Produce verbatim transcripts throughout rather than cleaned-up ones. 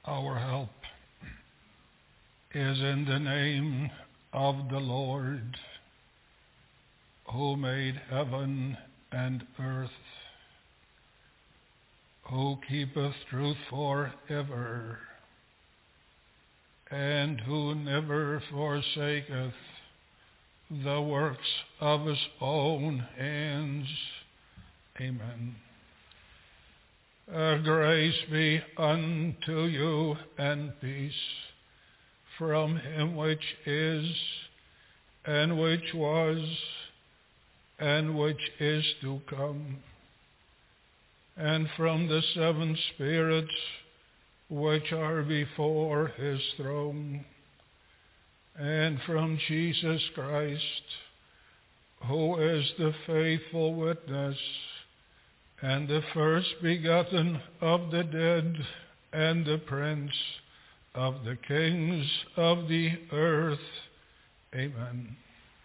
Our help is in the name of the Lord, who made heaven and earth, who keepeth truth forever, and who never forsaketh the works of his own hands. Amen. Uh, grace be unto you and peace from him which is, and which was, and which is to come, and from the seven spirits which are before his throne, and from Jesus Christ, who is the faithful witness, and the first begotten of the dead, and the Prince of the kings of the earth. Amen.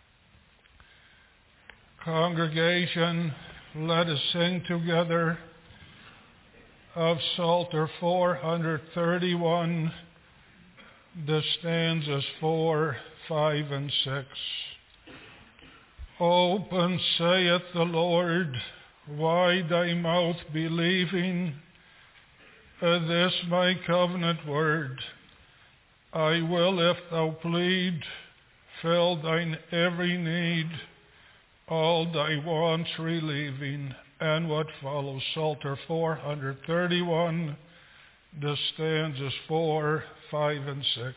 Congregation, let us sing together of Psalter four thirty-one, the stanzas four, five, and six. Open, saith the Lord, wide thy mouth believing uh, this my covenant word. I will, if thou plead, fill thine every need, all thy wants relieving. And what follows, Psalter four thirty-one, the stanzas four, five, and six.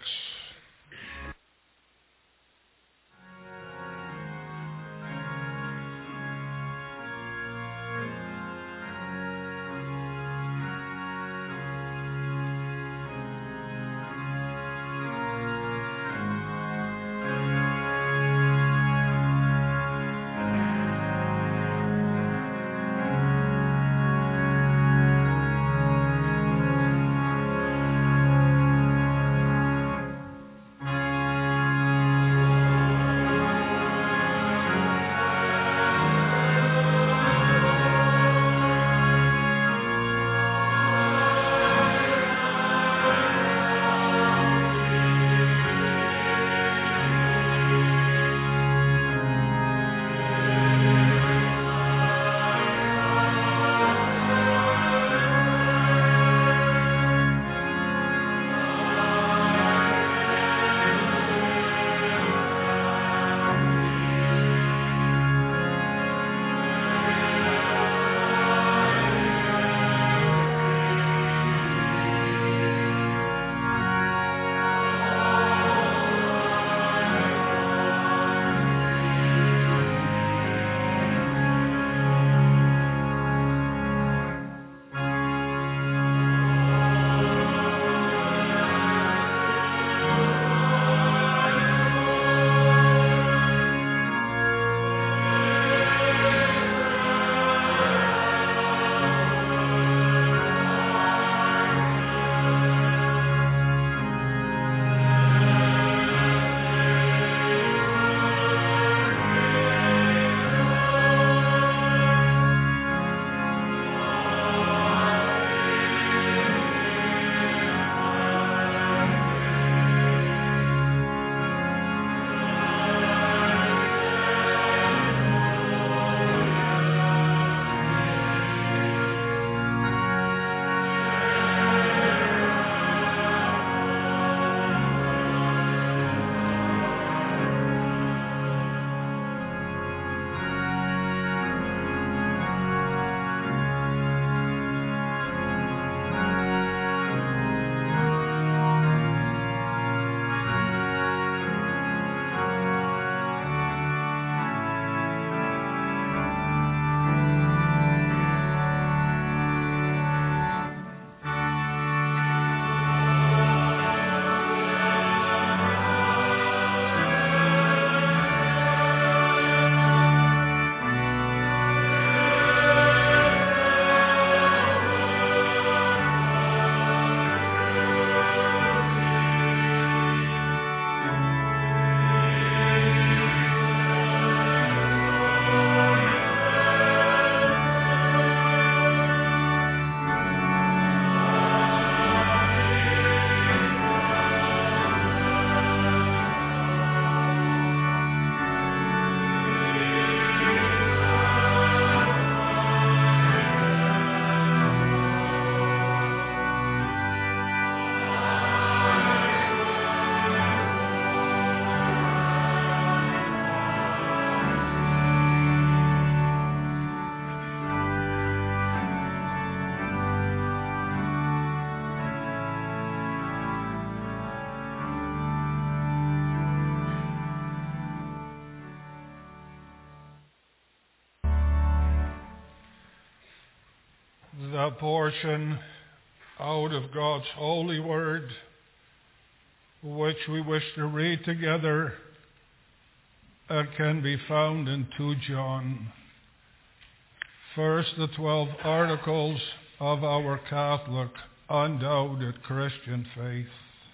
a portion out of God's holy word, which we wish to read together. It can be found in Second John. First, the twelve articles of our Catholic, undoubted Christian faith.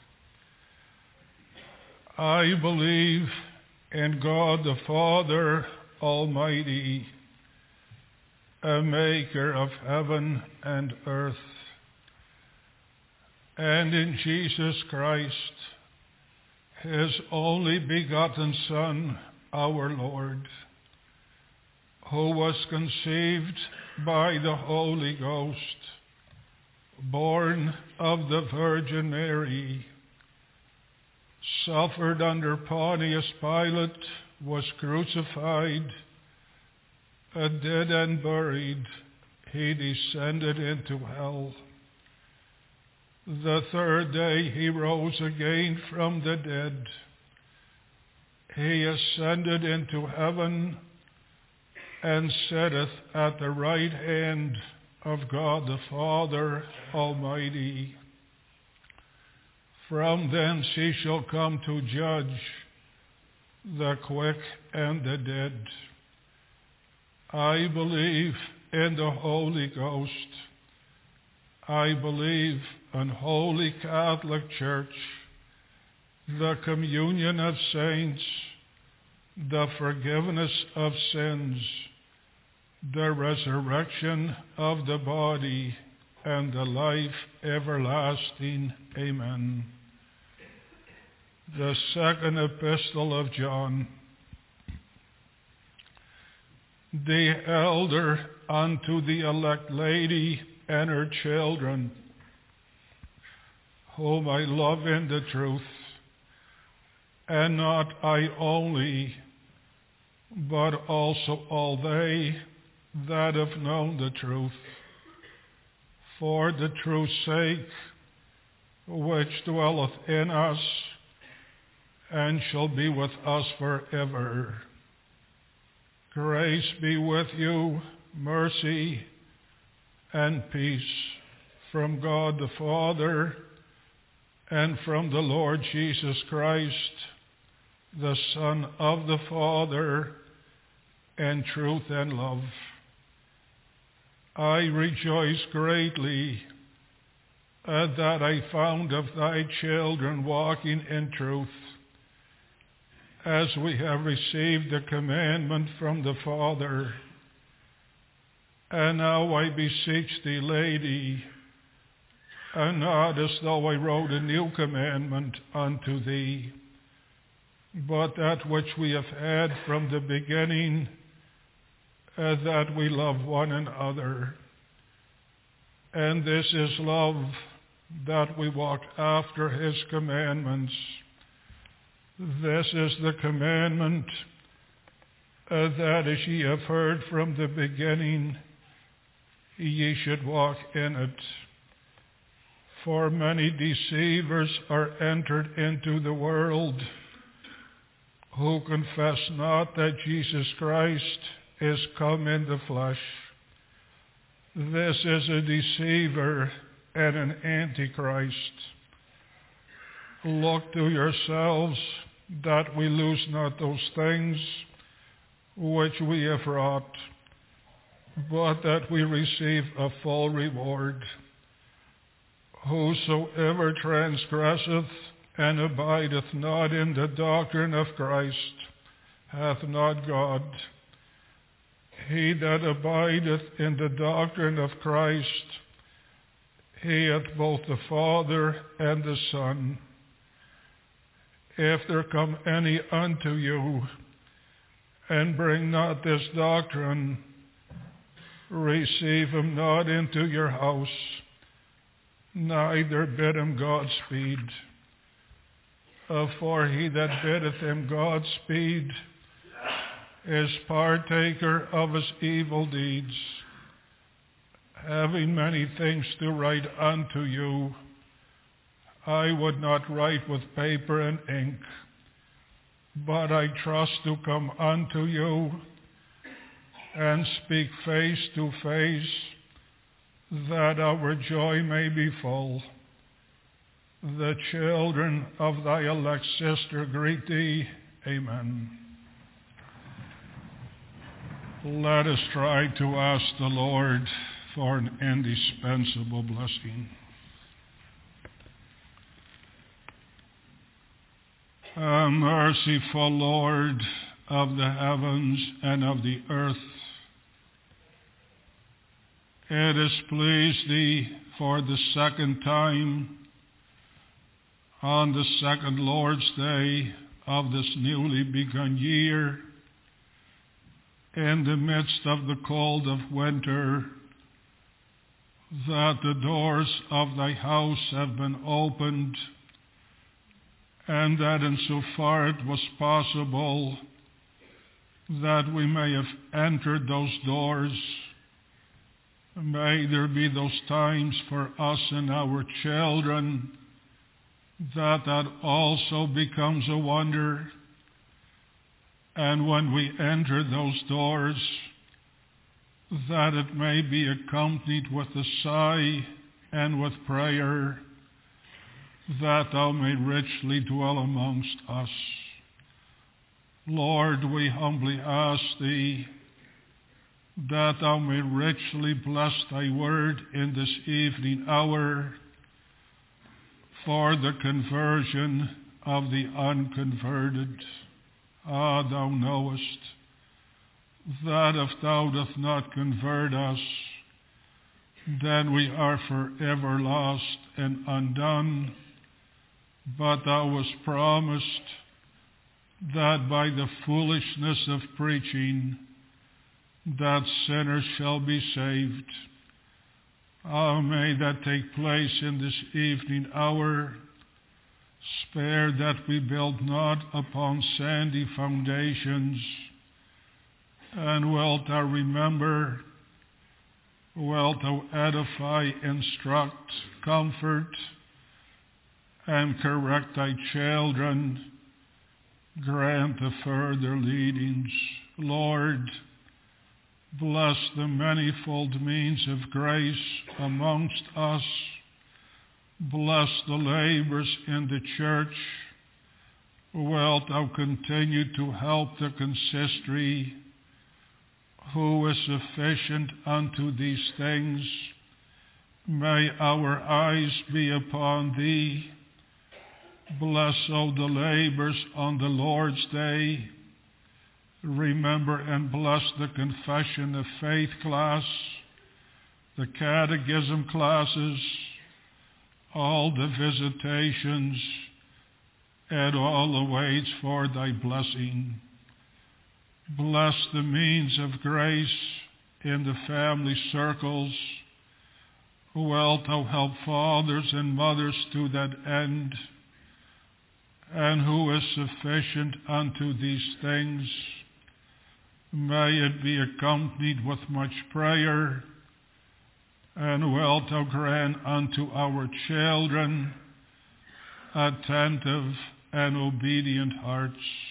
I believe in God the Father Almighty, a maker of heaven and earth, and in Jesus Christ, his only begotten Son, our Lord, who was conceived by the Holy Ghost, born of the Virgin Mary, suffered under Pontius Pilate, was crucified, dead and buried. He descended into hell. The third day he rose again from the dead. He ascended into heaven and sitteth at the right hand of God the Father Almighty. From thence he shall come to judge the quick and the dead. I believe in the Holy Ghost. I believe in Holy Catholic Church, the communion of saints, the forgiveness of sins, the resurrection of the body, and the life everlasting. Amen. The second epistle of John. The elder unto the elect lady and her children, whom I love in the truth, and not I only, but also all they that have known the truth, for the truth's sake, which dwelleth in us, and shall be with us forever. Grace be with you, mercy and peace from God the Father and from the Lord Jesus Christ, the Son of the Father, in truth and love. I rejoice greatly uh, that I found of thy children walking in truth, as we have received the commandment from the Father. And now I beseech thee, Lady, and not as though I wrote a new commandment unto thee, but that which we have had from the beginning, uh, that we love one another. And this is love, that we walk after his commandments. This is the commandment, uh, that as ye have heard from the beginning, ye should walk in it. For many deceivers are entered into the world, who confess not that Jesus Christ is come in the flesh. This is a deceiver and an antichrist. Look to yourselves that we lose not those things which we have wrought, but that we receive a full reward. Whosoever transgresseth and abideth not in the doctrine of Christ hath not God. He that abideth in the doctrine of Christ, he hath both the Father and the Son. If there come any unto you, and bring not this doctrine, receive him not into your house, neither bid him Godspeed. Uh, for he that biddeth him Godspeed is partaker of his evil deeds. Having many things to write unto you, I would not write with paper and ink, but I trust to come unto you and speak face to face, that our joy may be full. The children of thy elect sister greet thee. Amen. Let us try to ask the Lord for an indispensable blessing. A merciful Lord of the heavens and of the earth, it has pleased thee for the second time on the second Lord's Day of this newly begun year, in the midst of the cold of winter, that the doors of thy house have been opened, and that insofar it was possible that we may have entered those doors, may there be those times for us and our children that that also becomes a wonder. And when we enter those doors, that it may be accompanied with a sigh and with prayer, that thou may richly dwell amongst us. Lord, we humbly ask thee that thou may richly bless thy word in this evening hour for the conversion of the unconverted. Ah, thou knowest that if thou dost not convert us, then we are forever lost and undone. But thou hast promised that by the foolishness of preaching, that sinners shall be saved. Ah, may that take place in this evening hour. Spare that we build not upon sandy foundations. And wilt thou remember, wilt thou edify, instruct, comfort, and correct thy children. Grant the further leadings. Lord, bless the manifold means of grace amongst us. Bless the labors in the church. Wilt thou continue to help the consistory, who is sufficient unto these things. May our eyes be upon thee. Bless all the labors on the Lord's Day. Remember and bless the Confession of Faith class, the Catechism classes, all the visitations, and all the waits for thy blessing. Bless the means of grace in the family circles. Wilt thou help fathers and mothers to that end? And who is sufficient unto these things? May it be accompanied with much prayer, and wilt thou grant unto our children attentive and obedient hearts.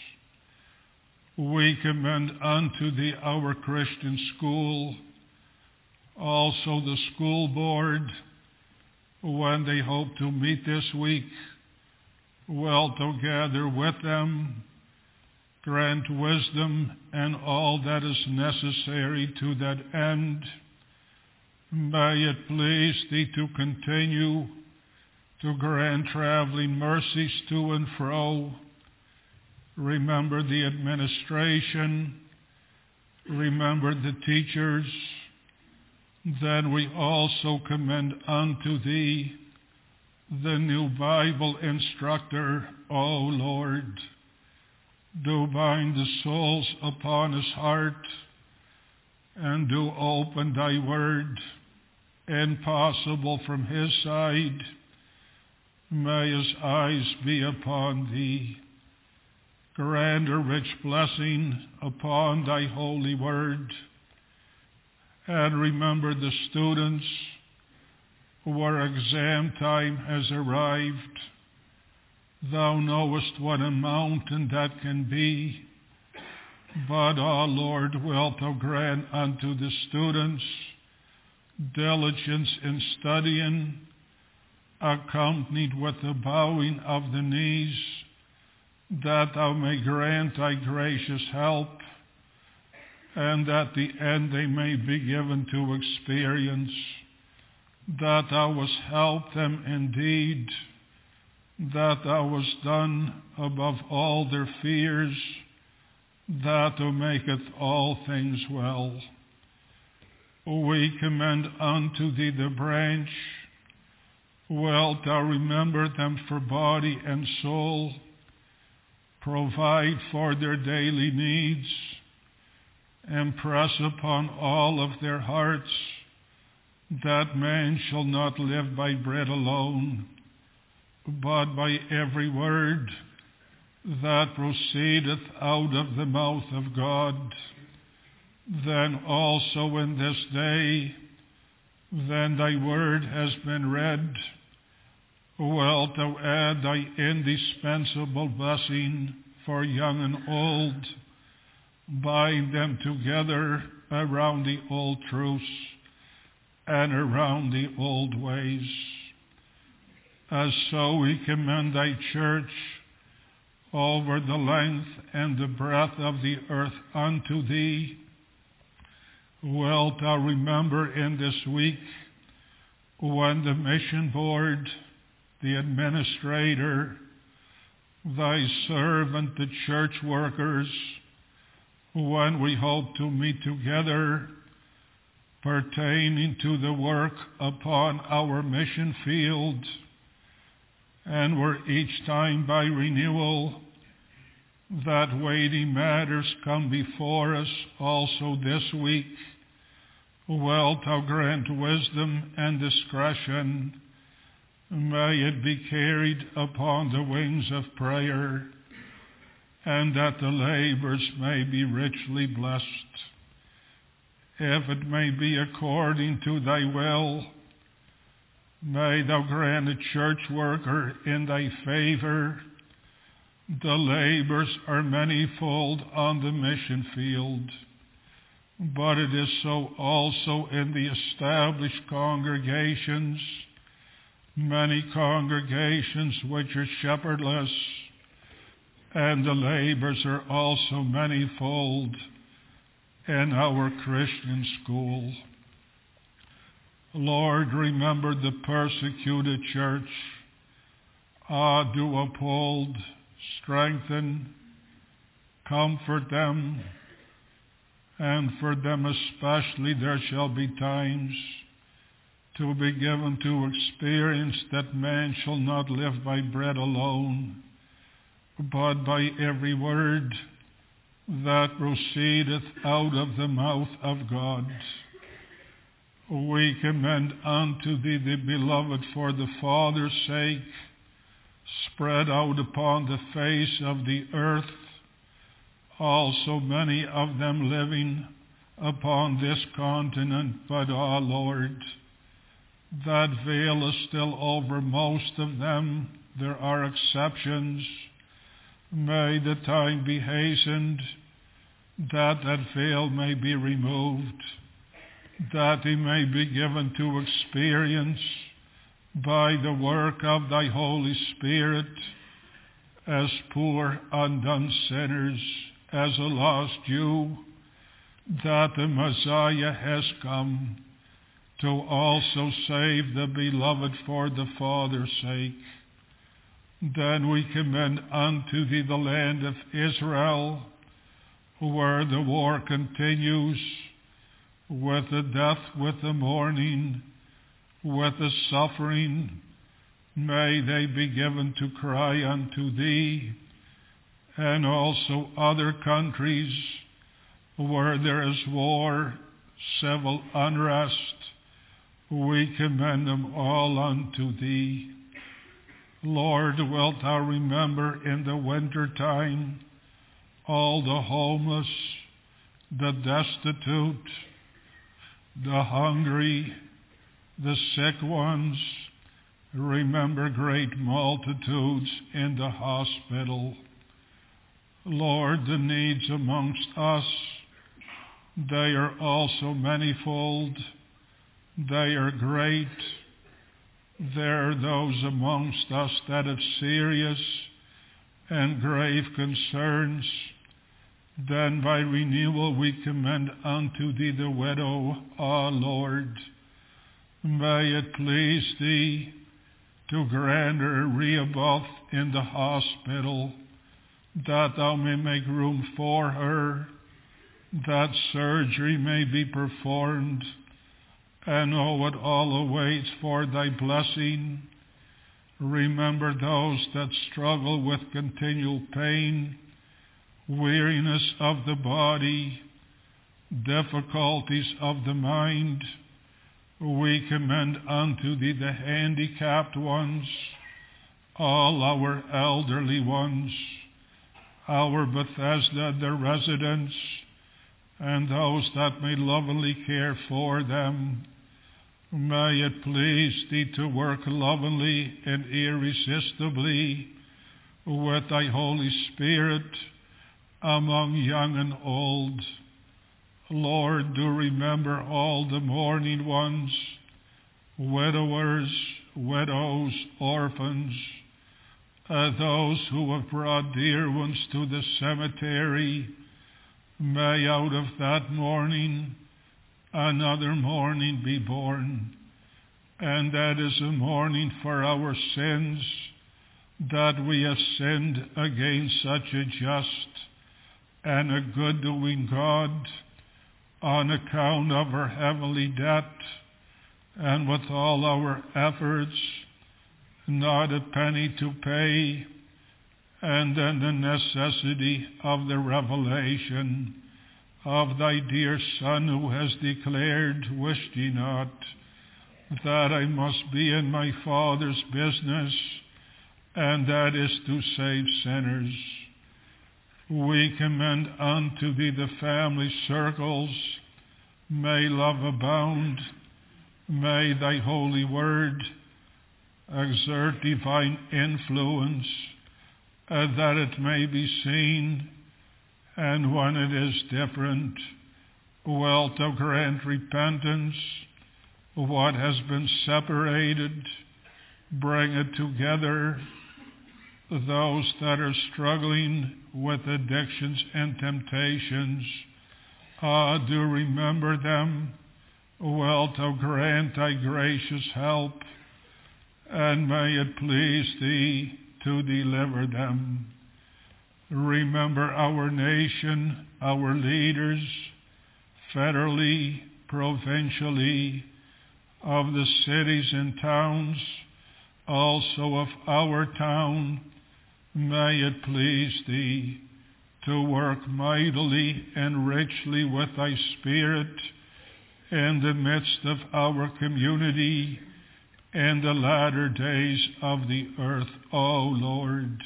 We commend unto thee our Christian school, also the school board, when they hope to meet this week. Wilt thou gather with them, grant wisdom and all that is necessary to that end. May it please thee to continue to grant traveling mercies to and fro. Remember the administration. Remember the teachers. Then we also commend unto thee the new Bible instructor, O Lord. Do bind the souls upon his heart, and do open thy word, impossible from his side. May his eyes be upon thee. Grant a rich blessing upon thy holy word. And remember the students where exam time has arrived. Thou knowest what a mountain that can be. But, O Lord, wilt thou grant unto the students diligence in studying, accompanied with the bowing of the knees, that thou may grant thy gracious help, and at the end they may be given to experience that thou wast helped them indeed, that thou wast done above all their fears, that thou maketh all things well. We commend unto thee the branch. Wilt thou remember them for body and soul, provide for their daily needs, impress upon all of their hearts that man shall not live by bread alone, but by every word that proceedeth out of the mouth of God. Then also in this day, when thy word has been read, wilt thou add thy indispensable blessing for young and old, bind them together around the old truths and around the old ways. As so we commend thy church over the length and the breadth of the earth unto thee. Wilt thou remember in this week when the mission board, the administrator, thy servant, the church workers, when we hope to meet together pertaining to the work upon our mission field, and where each time by renewal that weighty matters come before us also this week, wilt thou grant wisdom and discretion. May it be carried upon the wings of prayer, and that the labors may be richly blessed. If it may be according to thy will, may thou grant a church worker in thy favor. The labors are manifold on the mission field, but it is so also in the established congregations, many congregations which are shepherdless, and the labors are also manifold in our Christian school. Lord, remember the persecuted church. Ah, do uphold, strengthen, comfort them, and for them especially there shall be times to be given to experience that man shall not live by bread alone, but by every word that proceedeth out of the mouth of God. We commend unto thee the beloved for the Father's sake, spread out upon the face of the earth, also many of them living upon this continent, but, ah, Lord, that veil is still over most of them. There are exceptions. May the time be hastened that that veil may be removed, that he may be given to experience by the work of thy Holy Spirit as poor undone sinners, as a lost Jew, that the Messiah has come to also save the beloved for the Father's sake. Then we commend unto thee the land of Israel, where the war continues, with the death, with the mourning, with the suffering. May they be given to cry unto thee, and also other countries where there is war, civil unrest. We commend them all unto thee. Lord, wilt thou remember in the winter time all the homeless, the destitute, the hungry, the sick ones. Remember great multitudes in the hospital. Lord, the needs amongst us, they are also manifold. They are great. There are those amongst us that have serious and grave concerns. Then by renewal we commend unto thee the widow, O Lord. May it please thee to grant her Rehoboth in the hospital, that thou may make room for her, that surgery may be performed, and oh, what all awaits for thy blessing. Remember those that struggle with continual pain, weariness of the body, difficulties of the mind. We commend unto thee the handicapped ones, all our elderly ones, our Bethesda, the residents, and those that may lovingly care for them. May it please thee to work lovingly and irresistibly with thy Holy Spirit among young and old. Lord, do remember all the mourning ones, widowers, widows, orphans, uh, those who have brought dear ones to the cemetery. May out of that mourning another mourning be born, and that is a mourning for our sins, that we have sinned against such a just and a good-doing God, on account of our heavenly debt, and with all our efforts, not a penny to pay, and then the necessity of the revelation of thy dear Son, who has declared, "Wist ye not that I must be in my Father's business, and that is to save sinners." We commend unto thee the family circles. May love abound. May thy holy word exert divine influence, uh, that it may be seen, and when it is different, wilt thou grant repentance. What has been separated, bring it together. Those that are struggling with addictions and temptations, ah, do remember them. Wilt thou grant thy gracious help, and may it please thee to deliver them. Remember our nation, our leaders, federally, provincially, of the cities and towns, also of our town. May it please thee to work mightily and richly with thy Spirit in the midst of our community in the latter days of the earth, O Lord.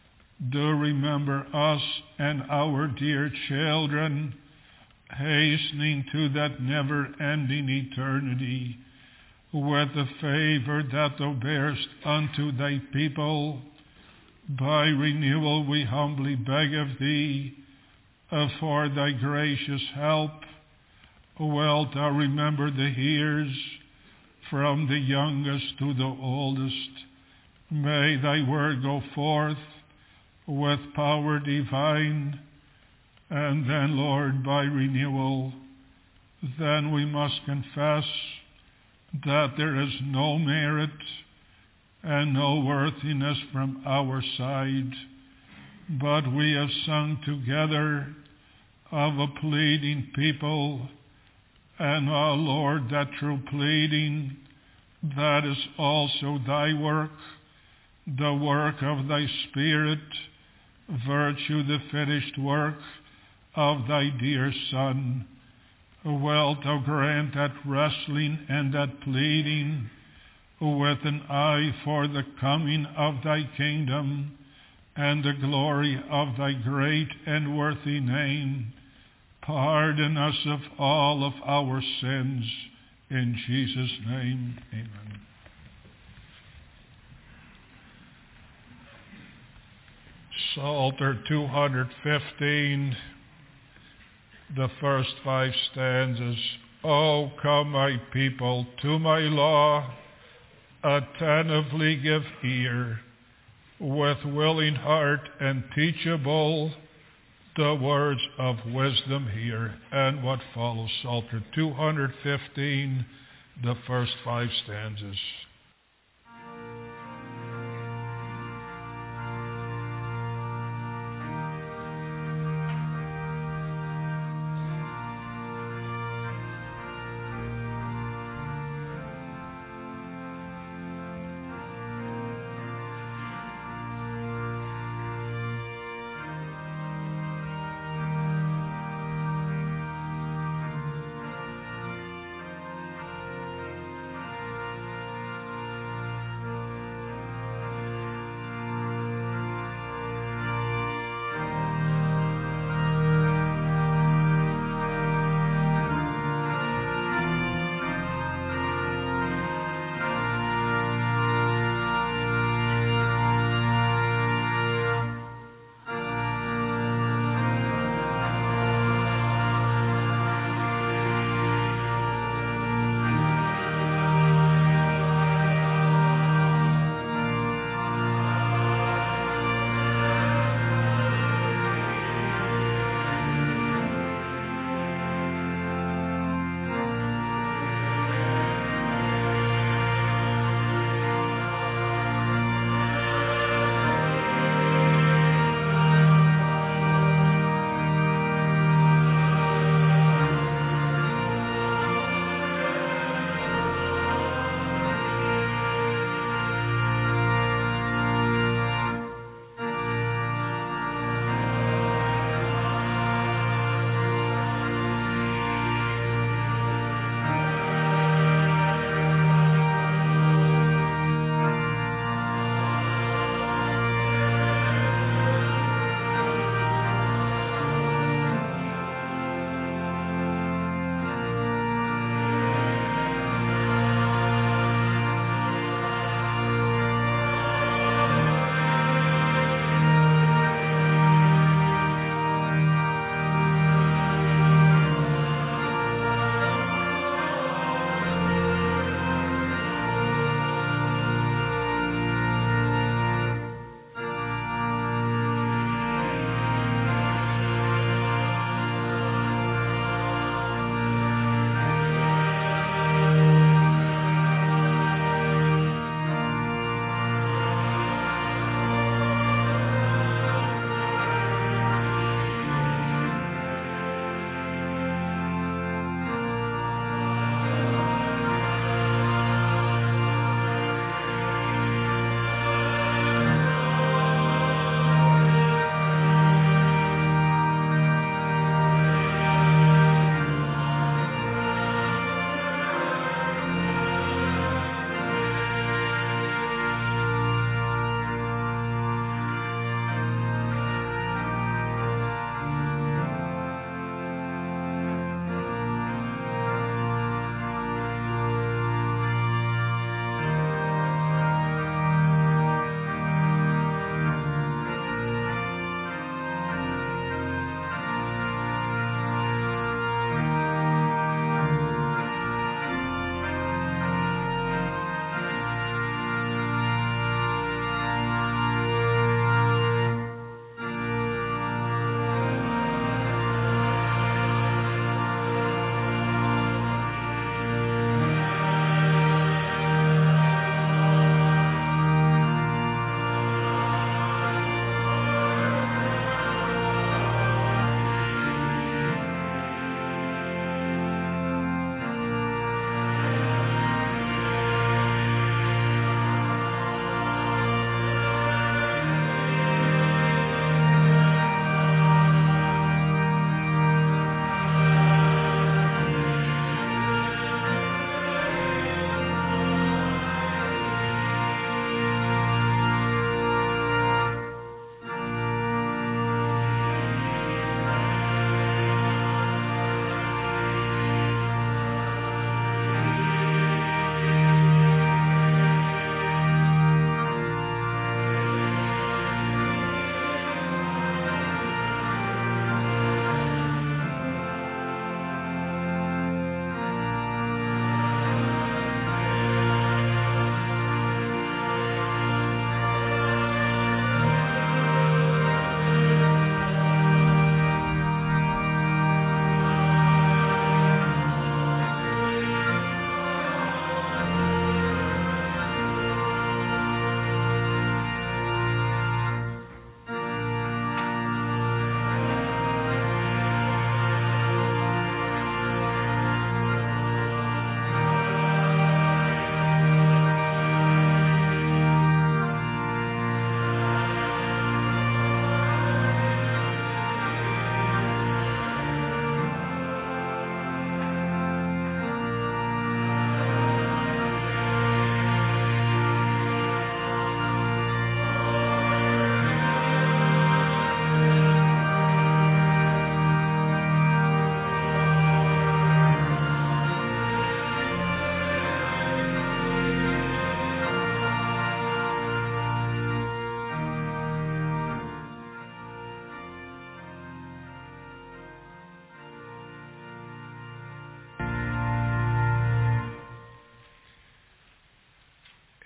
Do remember us and our dear children, hastening to that never-ending eternity, with the favor that thou bearest unto thy people. By renewal we humbly beg of thee, uh, for thy gracious help. Wilt thou remember the hearers, from the youngest to the oldest. May thy word go forth with power divine, and then, Lord, by renewal, then we must confess that there is no merit and no worthiness from our side, but we have sung together of a pleading people, and, O Lord, that true pleading, that is also thy work, the work of thy Spirit, virtue, the finished work of thy dear Son. Wilt thou grant that wrestling and that pleading, with an eye for the coming of thy kingdom and the glory of thy great and worthy name. Pardon us of all of our sins. In Jesus' name, amen. Psalter two hundred fifteen, the first five stanzas. O come, my people, to my law, attentively give ear, with willing heart and teachable, the words of wisdom hear. And what follows, Psalter two hundred fifteen, the first five stanzas.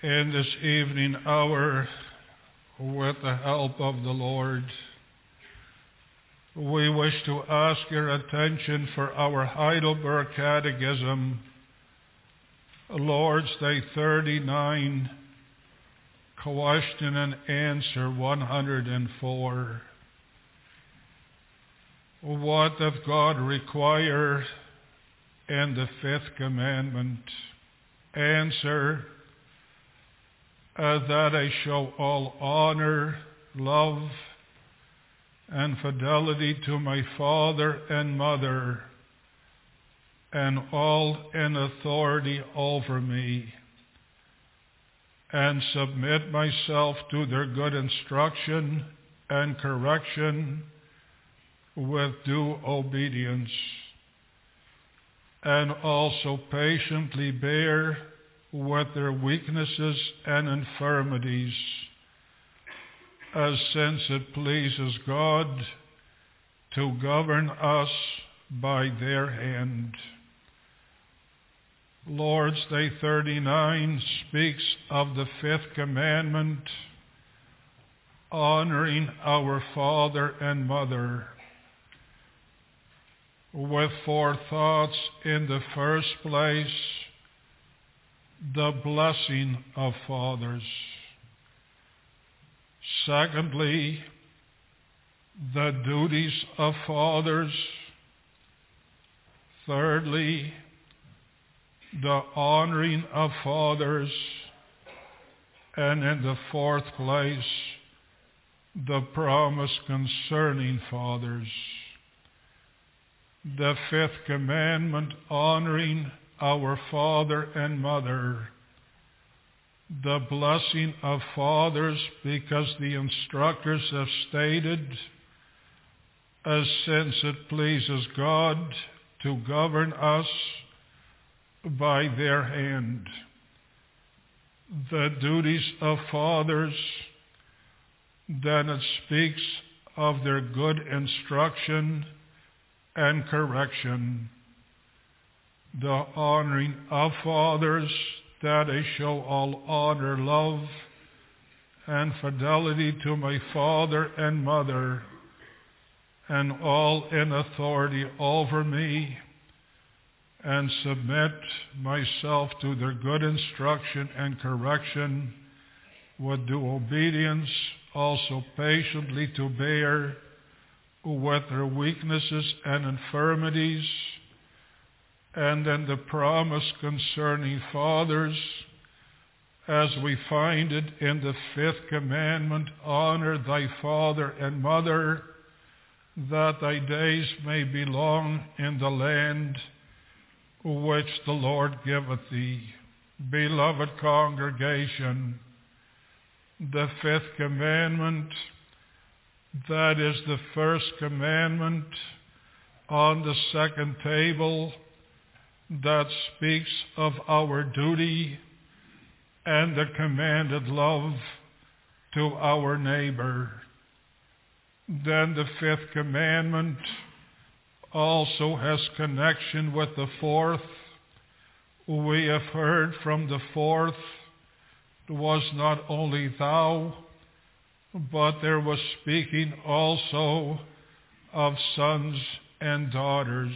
in this evening hour, with the help of the Lord, we wish to ask your attention for our Heidelberg Catechism, Lord's Day thirty-nine, question and answer one hundred four. What doth God require in the fifth commandment? Answer, uh, that I show all honor, love, and fidelity to my father and mother, and all in authority over me, and submit myself to their good instruction and correction with due obedience, and also patiently bear with their weaknesses and infirmities, as since it pleases God to govern us by their hand. Lord's Day thirty-nine speaks of the fifth commandment, honoring our father and mother, with four thoughts. In the first place, the blessing of fathers. Secondly, the duties of fathers. Thirdly, the honoring of fathers. And in the fourth place, the promise concerning fathers. The fifth commandment, honoring our father and mother. The blessing of fathers, because the instructors have stated, as since it pleases God to govern us by their hand. The duties of fathers, then it speaks of their good instruction and correction. The honoring of fathers, that I show all honor, love, and fidelity to my father and mother, and all in authority over me, and submit myself to their good instruction and correction with due obedience, also patiently to bear with their weaknesses and infirmities. And then the promise concerning fathers, as we find it in the fifth commandment, honor thy father and mother, that thy days may be long in the land which the Lord giveth thee. Beloved congregation, the fifth commandment, that is the first commandment on the second table, that speaks of our duty and the commanded love to our neighbor. Then the fifth commandment also has connection with the fourth. We have heard from the fourth, was not only thou, but there was speaking also of sons and daughters.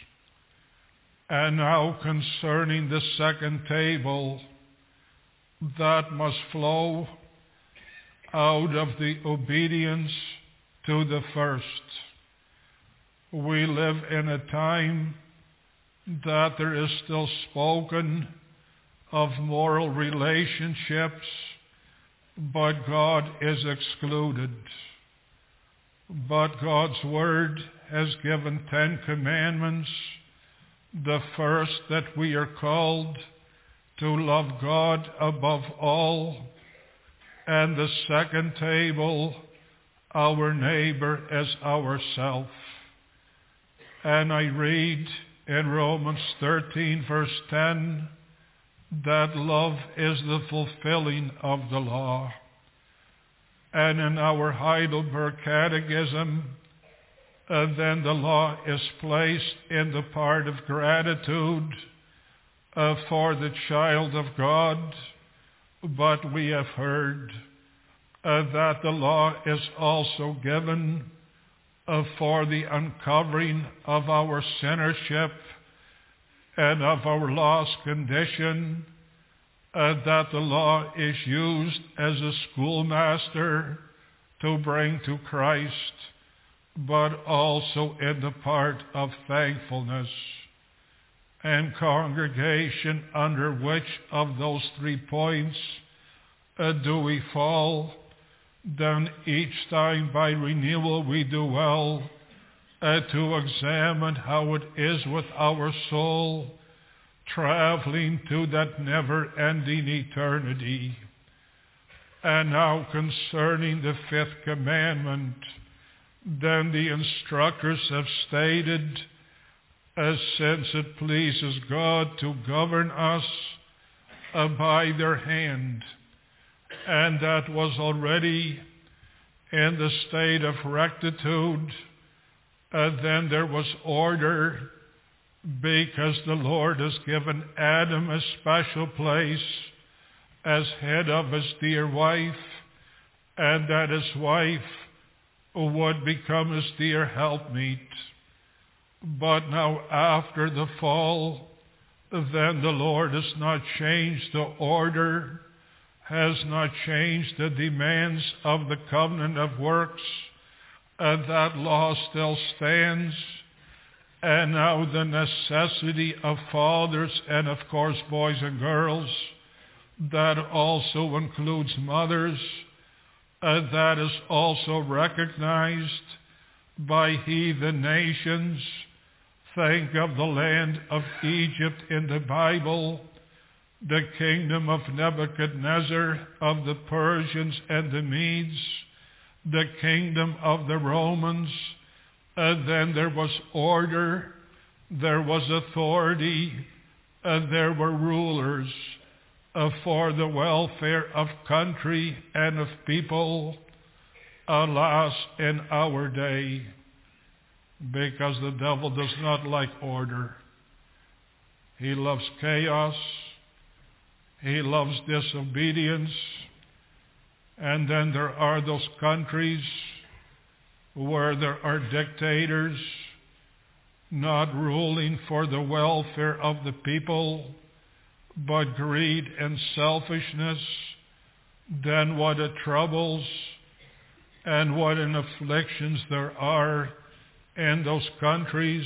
And now concerning the second table, that must flow out of the obedience to the first. We live in a time that there is still spoken of moral relationships, but God is excluded. But God's Word has given Ten Commandments. The first, that we are called to love God above all, and the second table, our neighbor as ourself. And I read in Romans thirteen, verse ten, that love is the fulfilling of the law. And in our Heidelberg Catechism, uh, then the law is placed in the part of gratitude uh, for the child of God But we have heard uh, that the law is also given uh, for the uncovering of our sinnership and of our lost condition, uh, that the law is used as a schoolmaster to bring to Christ, but also in the part of thankfulness. And congregation, under which of those three points uh, do we fall? Then each time by renewal we do well uh, to examine how it is with our soul, traveling to that never-ending eternity. And now concerning the fifth commandment, then the instructors have stated, as since it pleases God to govern us uh, by their hand, and that was already in the state of rectitude, uh, then there was order, because the Lord has given Adam a special place as head of his dear wife, and that his wife would become his dear helpmeet. But now after the fall, then the Lord has not changed the order, has not changed the demands of the covenant of works, and that law still stands. And now the necessity of fathers and of course boys and girls, that also includes mothers, and that is also recognized by heathen nations. Think of the land of Egypt in the Bible, the kingdom of Nebuchadnezzar, of the Persians and the Medes, the kingdom of the Romans. And then there was order, there was authority, and there were rulers uh, for the welfare of country and of people. Alas, in our day, because the devil does not like order. He loves chaos. He loves disobedience. And then there are those countries where there are dictators not ruling for the welfare of the people, but greed and selfishness. Then what a troubles and what an afflictions there are in those countries.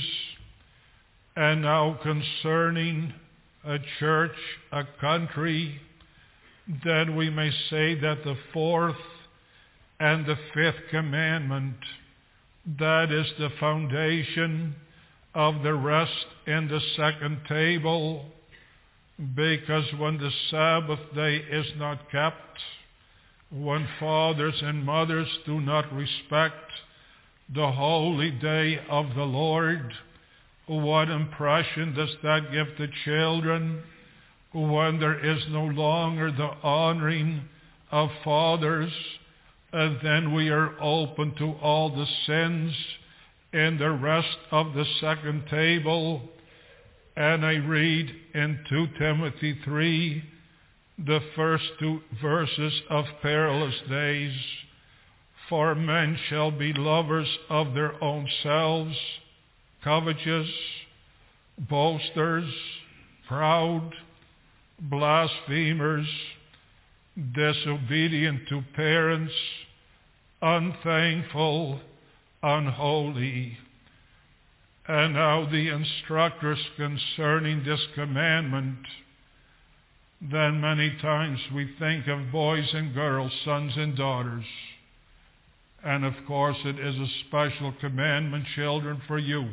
And now concerning a church, a country, then we may say that the fourth and the fifth commandment, that is the foundation of the rest in the second table, because when the Sabbath day is not kept, when fathers and mothers do not respect the holy day of the Lord, what impression does that give to children when there is no longer the honoring of fathers? And then we are open to all the sins in the rest of the second table. And I read in Second Timothy three, the first two verses of perilous days. For men shall be lovers of their own selves, covetous, boasters, proud, blasphemers, disobedient to parents, unthankful, unholy. And now the instructors concerning this commandment, then many times we think of boys and girls, sons and daughters. And of course it is a special commandment, children, for you.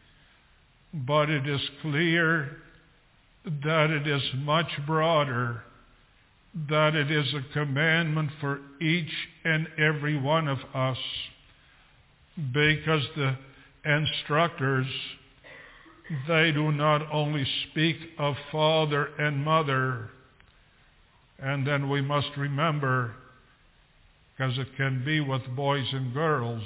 But it is clear that it is much broader, that it is a commandment for each and every one of us, because the instructors, they do not only speak of father and mother, and then we must remember, because it can be with boys and girls,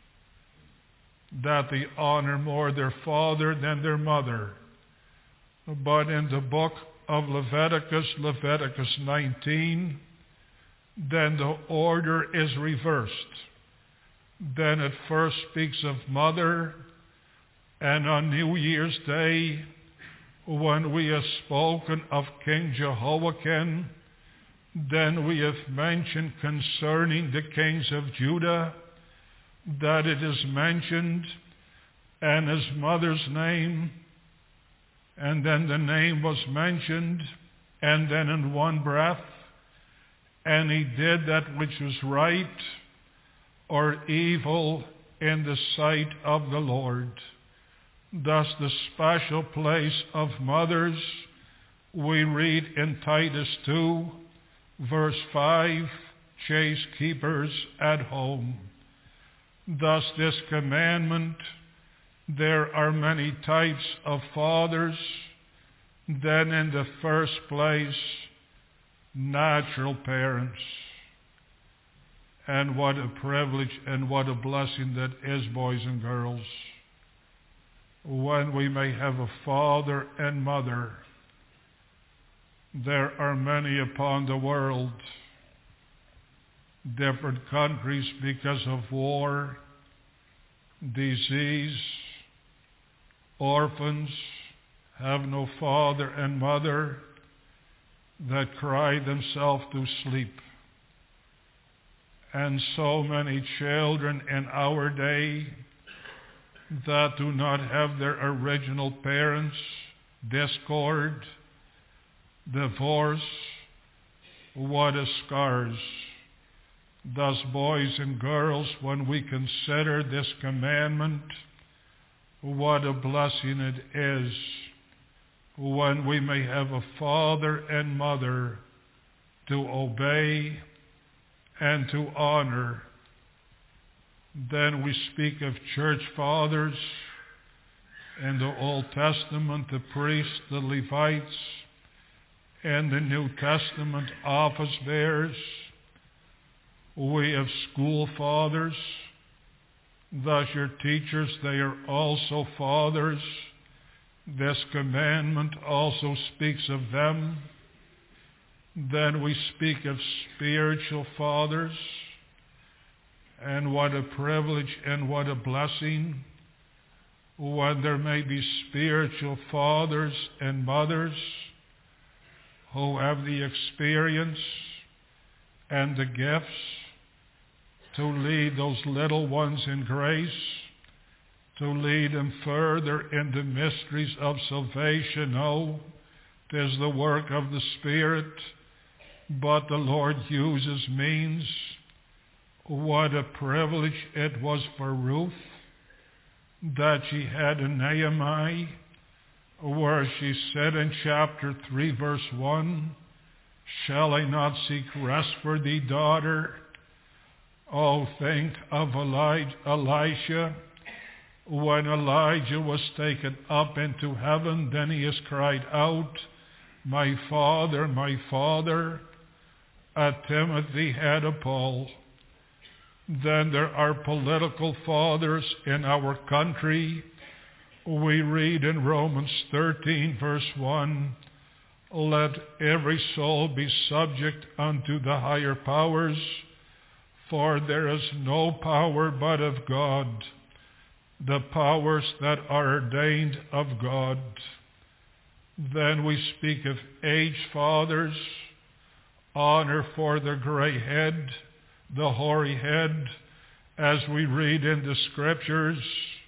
that they honor more their father than their mother. But in the book of Leviticus, Leviticus nineteen, then the order is reversed. Then it first speaks of mother, and on New Year's Day, when we have spoken of King Jehoiakim, then we have mentioned concerning the kings of Judah that it is mentioned and his mother's name, and then the name was mentioned, and then in one breath, and he did that which was right or evil in the sight of the Lord. Thus the special place of mothers we read in Titus two, verse five, chase keepers at home. Thus this commandment, there are many types of fathers. Then in the first place, natural parents. And what a privilege and what a blessing that is, boys and girls, when we may have a father and mother. There are many upon the world, different countries because of war, disease, orphans, have no father and mother, that cry themselves to sleep. And so many children in our day that do not have their original parents, discord, divorce, what a scars. Thus, boys and girls, when we consider this commandment, what a blessing it is when we may have a father and mother to obey and to honor. Then we speak of church fathers in the Old Testament, the priests, the Levites, and the New Testament office bearers. We have school fathers. Thus your teachers, they are also fathers. This commandment also speaks of them. Then we speak of spiritual fathers. And what a privilege and what a blessing when there may be spiritual fathers and mothers who have the experience and the gifts to lead those little ones in grace, to lead them further in the mysteries of salvation. No, it is the work of the Spirit, but the Lord uses means. What a privilege it was for Ruth that she had a Nehemiah, where she said in chapter three, verse one, shall I not seek rest for thee, daughter? Oh, think of Elijah, Elisha. When Elijah was taken up into heaven, then he has cried out, my father, my father. At Timothy had a Paul. Then there are political fathers in our country. We read in Romans thirteen, verse one, let every soul be subject unto the higher powers, for there is no power but of God, the powers that are ordained of God. Then we speak of aged fathers, honor for the gray head, the hoary head, as we read in the Scriptures.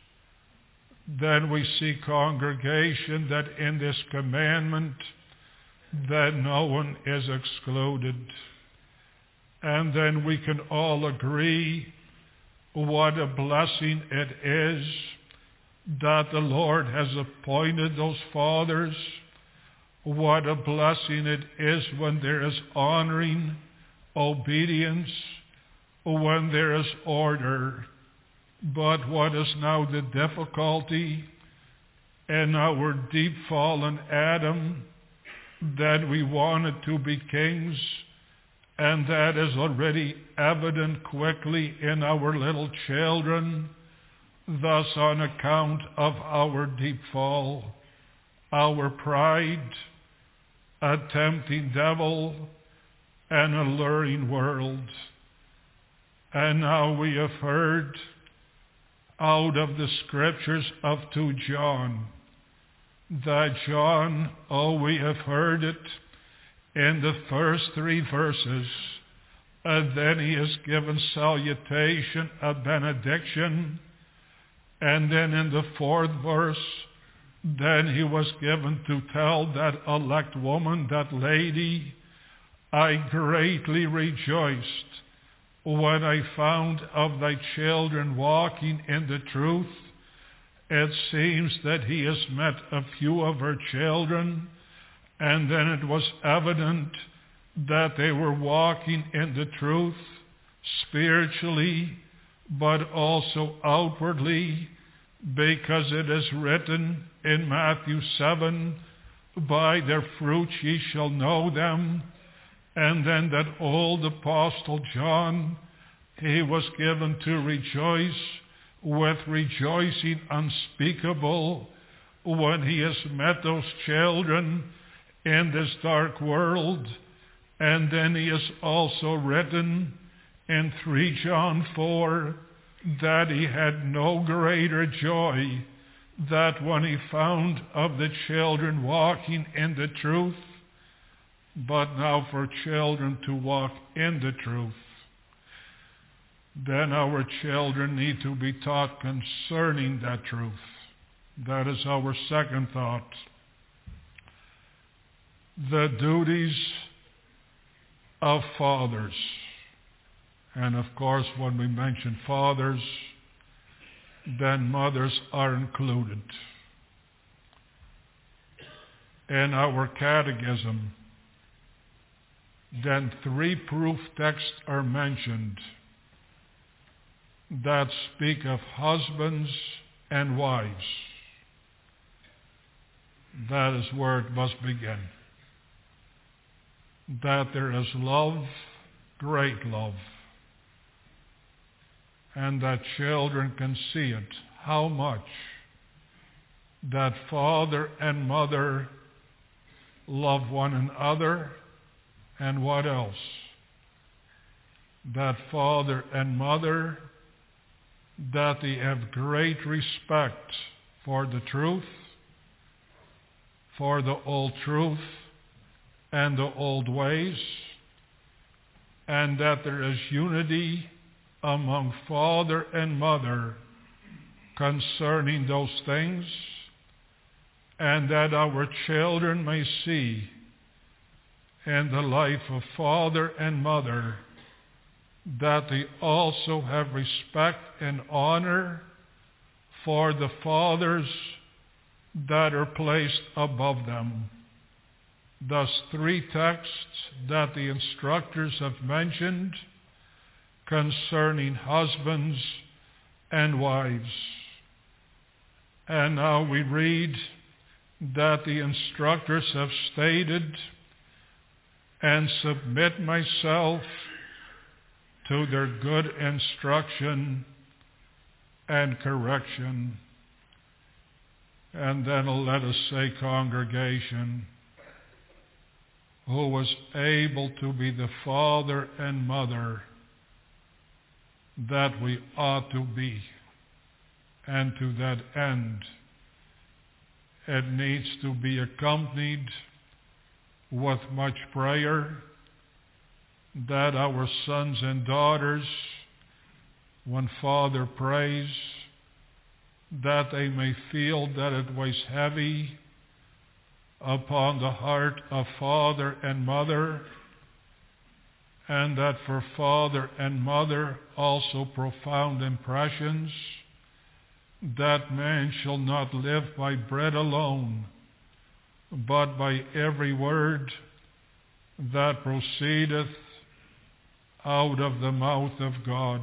Then we see congregation that in this commandment that no one is excluded. And then we can all agree what a blessing it is that the Lord has appointed those fathers. What a blessing it is when there is honoring, obedience, when there is order. But what is now the difficulty in our deep fallen Adam, that we wanted to be kings, and that is already evident quickly in our little children. Thus, on account of our deep fall, our pride, a tempting devil, an alluring world. And now we have heard out of the scriptures of two John, that John, oh, we have heard it in the first three verses, and then he has given salutation, a benediction, and then in the fourth verse, then he was given to tell that elect woman, that lady, I greatly rejoiced when I found of thy children walking in the truth. It seems that he has met a few of her children, and then it was evident that they were walking in the truth spiritually, but also outwardly, because it is written in Matthew seven, by their fruits ye shall know them. And then that old apostle John, he was given to rejoice with rejoicing unspeakable when he has met those children in this dark world. And then he has also written in three John four that he had no greater joy that when he found of the children walking in the truth, but now for children to walk in the truth, then our children need to be taught concerning that truth. That is our second thought. The duties of fathers. And of course, when we mention fathers, then mothers are included. In our catechism, then three proof texts are mentioned that speak of husbands and wives. That is where it must begin. That there is love, great love, and that children can see it, how much that father and mother love one another, and what else? That father and mother, that they have great respect for the truth, for the old truth and the old ways, and that there is unity among father and mother concerning those things, and that our children may see in the life of father and mother that they also have respect and honor for the fathers that are placed above them. Thus, three texts that the instructors have mentioned concerning husbands and wives. And now we read that the instructors have stated, and submit myself to their good instruction and correction. And then let us say, congregation, who was able to be the father and mother that we ought to be. And to that end, it needs to be accompanied with much prayer, that our sons and daughters, when Father prays, that they may feel that it weighs heavy upon the heart of father and mother, and that for father and mother also profound impressions, that man shall not live by bread alone, but by every word that proceedeth out of the mouth of God.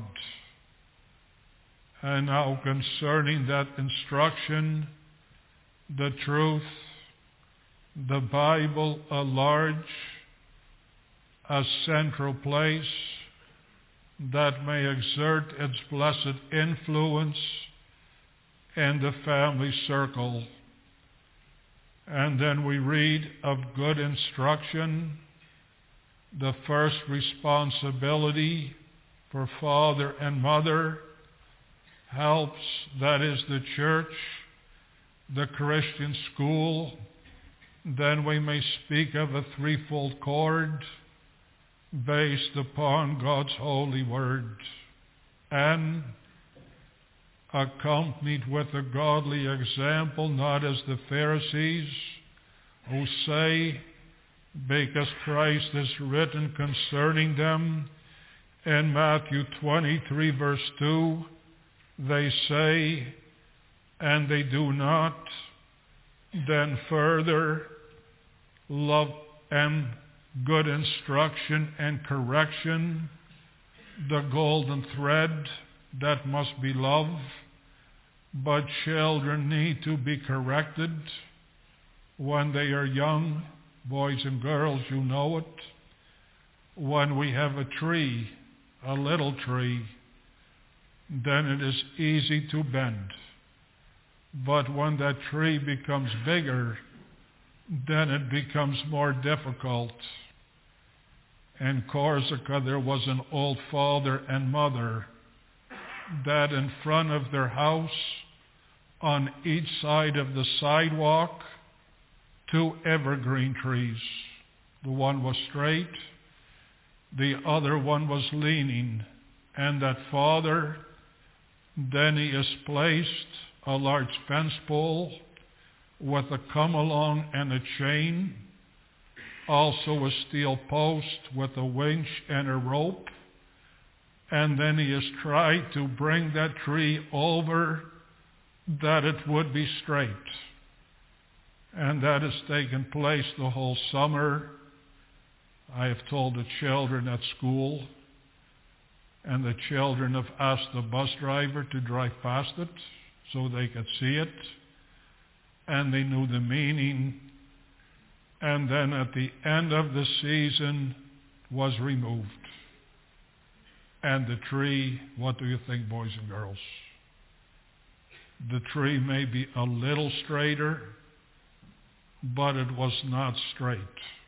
And now concerning that instruction, the truth, the Bible, a large, a central place that may exert its blessed influence in the family circle. And then we read of good instruction. The first responsibility for father and mother helps, that is the church, the Christian school. Then we may speak of a threefold cord based upon God's holy word, and accompanied with a godly example, not as the Pharisees who say, because Christ is written concerning them in Matthew twenty-three verse two, they say and they do not. Then further, love and good instruction and correction, the golden thread that must be love. But children need to be corrected when they are young. Boys and girls, you know it. When we have a tree, a little tree, then it is easy to bend. But when that tree becomes bigger, then it becomes more difficult. In Corsica, there was an old father and mother that in front of their house, on each side of the sidewalk, two evergreen trees. The one was straight, the other one was leaning. And that father, then he has placed a large fence pole with a come-along and a chain, also a steel post with a winch and a rope. And then he has tried to bring that tree over that it would be straight. And that has taken place the whole summer. I have told the children at school, and the children have asked the bus driver to drive past it so they could see it. And they knew the meaning. And then at the end of the season was removed. And the tree, what do you think, boys and girls? The tree may be a little straighter, but it was not straight.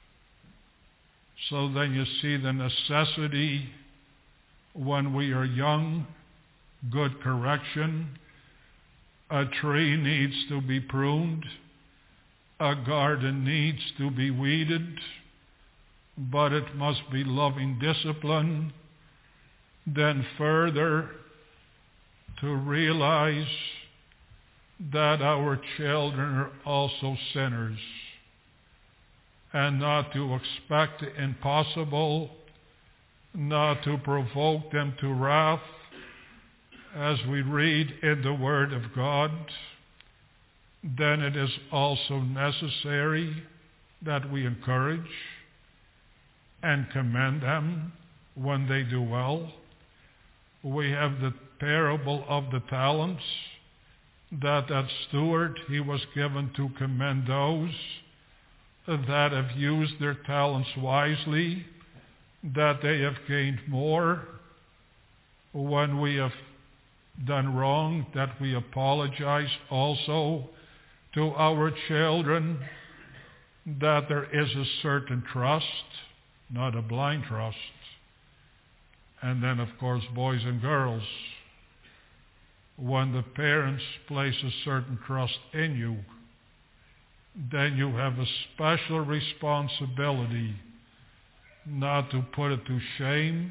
So then you see the necessity when we are young, good correction. A tree needs to be pruned. A garden needs to be weeded, but it must be loving discipline. Then further, to realize that our children are also sinners, and not to expect the impossible, not to provoke them to wrath, as we read in the Word of God. Then it is also necessary that we encourage and commend them when they do well. We have the parable of the talents, that that steward, he was given to commend those that have used their talents wisely, that they have gained more. When we have done wrong, that we apologize also to our children, that there is a certain trust, not a blind trust. And then, of course, boys and girls, when the parents place a certain trust in you, then you have a special responsibility not to put it to shame.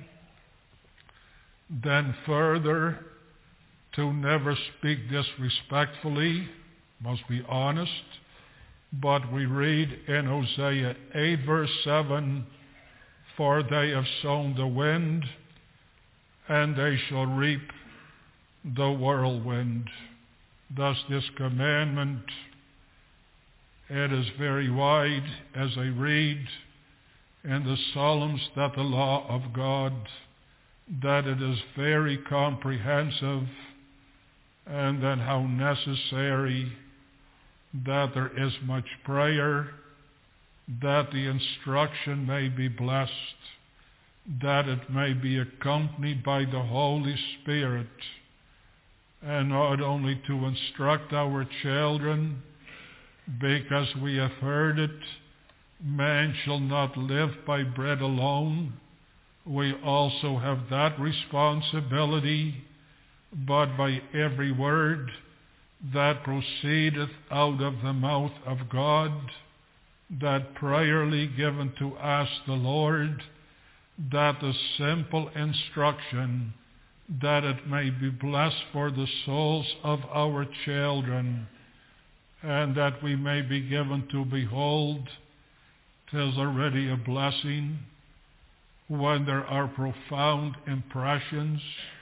Then further, to never speak disrespectfully, must be honest. But we read in Hosea eight verse seven, for they have sown the wind, and they shall reap the whirlwind. Thus this commandment, it is very wide, as I read in the Psalms, that the law of God, that it is very comprehensive, and then how necessary that there is much prayer, that the instruction may be blessed, that it may be accompanied by the Holy Spirit, and not only to instruct our children, because we have heard it, man shall not live by bread alone. We also have that responsibility, but by every word that proceedeth out of the mouth of God, that prayerly given to us the Lord, that the simple instruction, that it may be blessed for the souls of our children, and that we may be given to behold, 'tis already a blessing when there are profound impressions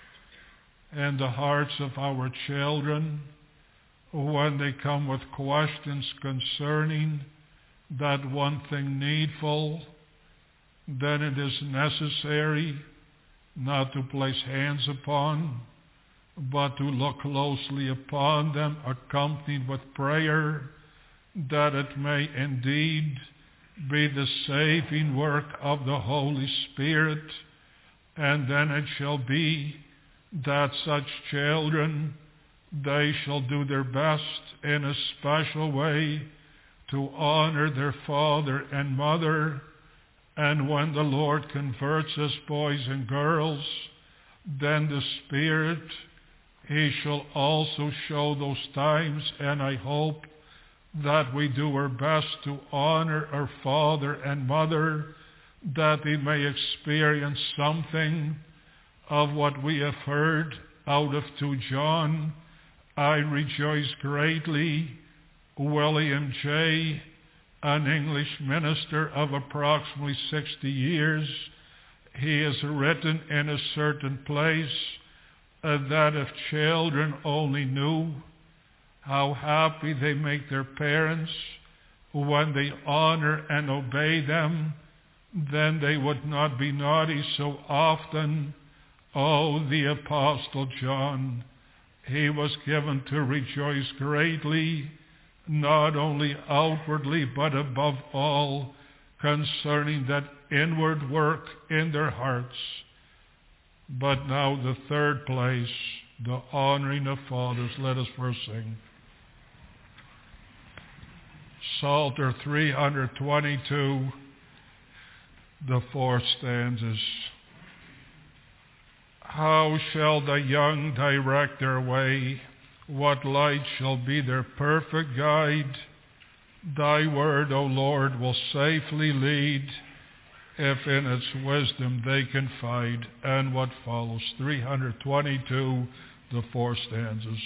in the hearts of our children, when they come with questions concerning that one thing needful, then it is necessary not to place hands upon, but to look closely upon them, accompanied with prayer, that it may indeed be the saving work of the Holy Spirit, and then it shall be that such children, they shall do their best in a special way to honor their father and mother. And when the Lord converts us, boys and girls, then the Spirit, He shall also show those times, and I hope that we do our best to honor our father and mother, that they may experience something of what we have heard out of Second John. I rejoice greatly. William J., an English minister of approximately sixty years, he has written in a certain place uh, that if children only knew how happy they make their parents when they honor and obey them, then they would not be naughty so often. Oh, the Apostle John, he was given to rejoice greatly, not only outwardly, but above all, concerning that inward work in their hearts. But now the third place, the honoring of fathers. Let us first sing. Psalter three twenty-two, the four stanzas. How shall the young direct their way? What light shall be their perfect guide? Thy word, O Lord, will safely lead, if in its wisdom they confide. And what follows, three twenty-two, the four stanzas.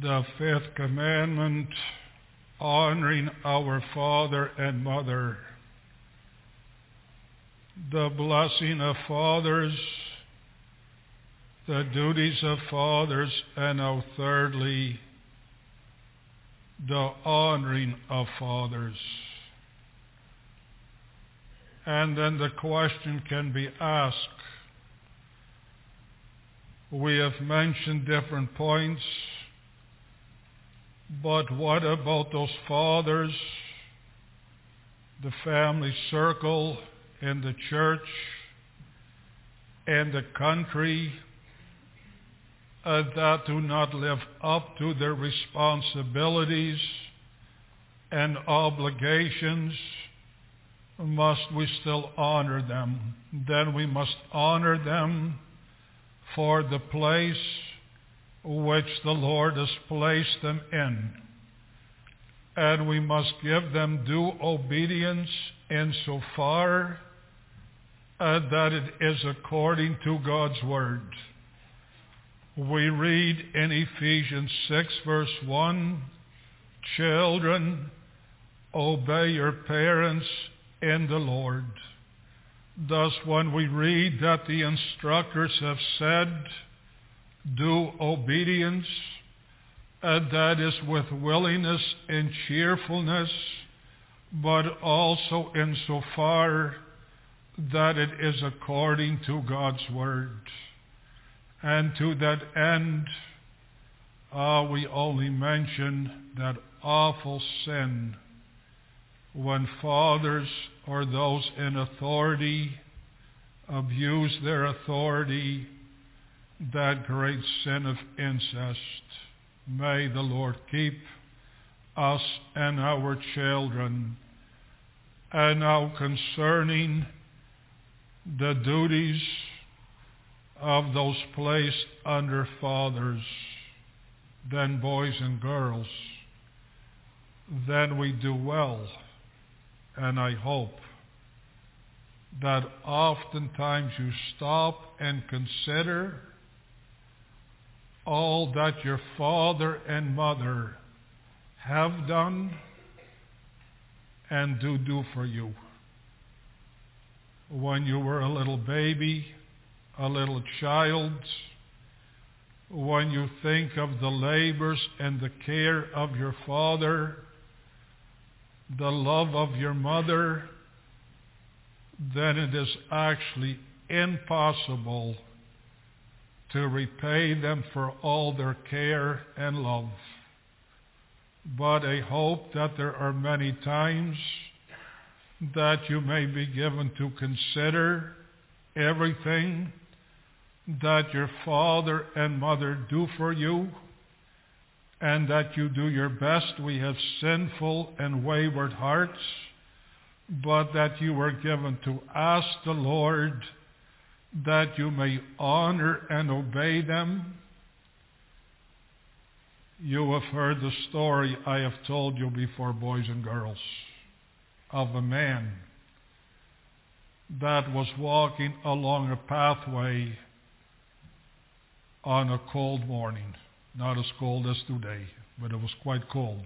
The fifth commandment, honoring our father and mother. The blessing of fathers, the duties of fathers, and now thirdly, the honoring of fathers. And then the question can be asked. We have mentioned different points, but what about those fathers, the family circle, in the church, in the country, uh, that do not live up to their responsibilities and obligations? Must we still honor them? Then we must honor them for the place which the Lord has placed them in. And we must give them due obedience insofar uh, that it is according to God's word. We read in Ephesians six verse one, children, obey your parents in the Lord. Thus, when we read that the instructors have said, do obedience, and that is with willingness and cheerfulness, but also insofar that it is according to God's word. And to that end, uh, we only mention that awful sin when fathers or those in authority abuse their authority, that great sin of incest. May the Lord keep us and our children. And now concerning the duties of those placed under fathers, then boys and girls, then we do well. And I hope that oftentimes you stop and consider all that your father and mother have done and do do for you. When you were a little baby, a little child, when you think of the labors and the care of your father, the love of your mother, then it is actually impossible to repay them for all their care and love. But I hope that there are many times that you may be given to consider everything that your father and mother do for you, and that you do your best. We have sinful and wayward hearts, but that you are given to ask the Lord that you may honor and obey them. You have heard the story I have told you before, boys and girls, of a man that was walking along a pathway on a cold morning. Not as cold as today, but it was quite cold.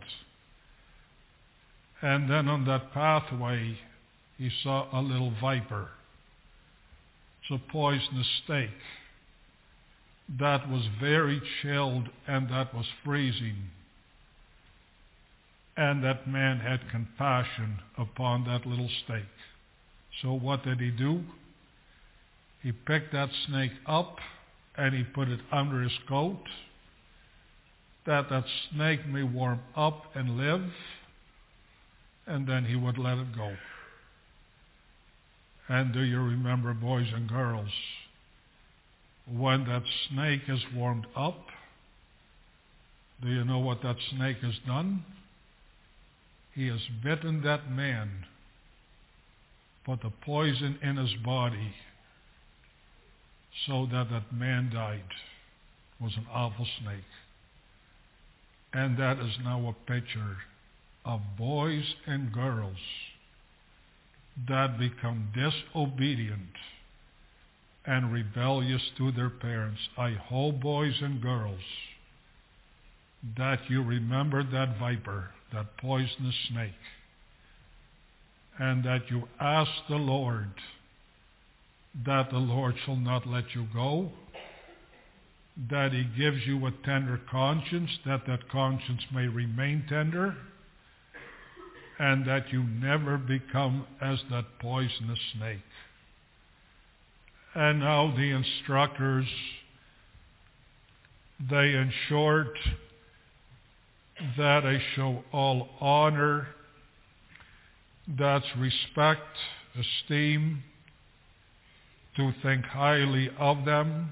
And then on that pathway, he saw a little viper. It's a poisonous snake that was very chilled and that was freezing. And that man had compassion upon that little snake. So what did he do? He picked that snake up and he put it under his coat, that that snake may warm up and live, and then he would let it go. And do you remember, boys and girls, when that snake is warmed up, do you know what that snake has done? He has bitten that man, put the poison in his body, so that that man died. It was an awful snake. And that is now a picture of boys and girls that become disobedient and rebellious to their parents. I hope, boys and girls, that you remember that viper, that poisonous snake, and that you ask the Lord that the Lord shall not let you go, that he gives you a tender conscience, that that conscience may remain tender, and that you never become as that poisonous snake. And now the instructors, they in short, that I show all honor, that's respect, esteem, to think highly of them,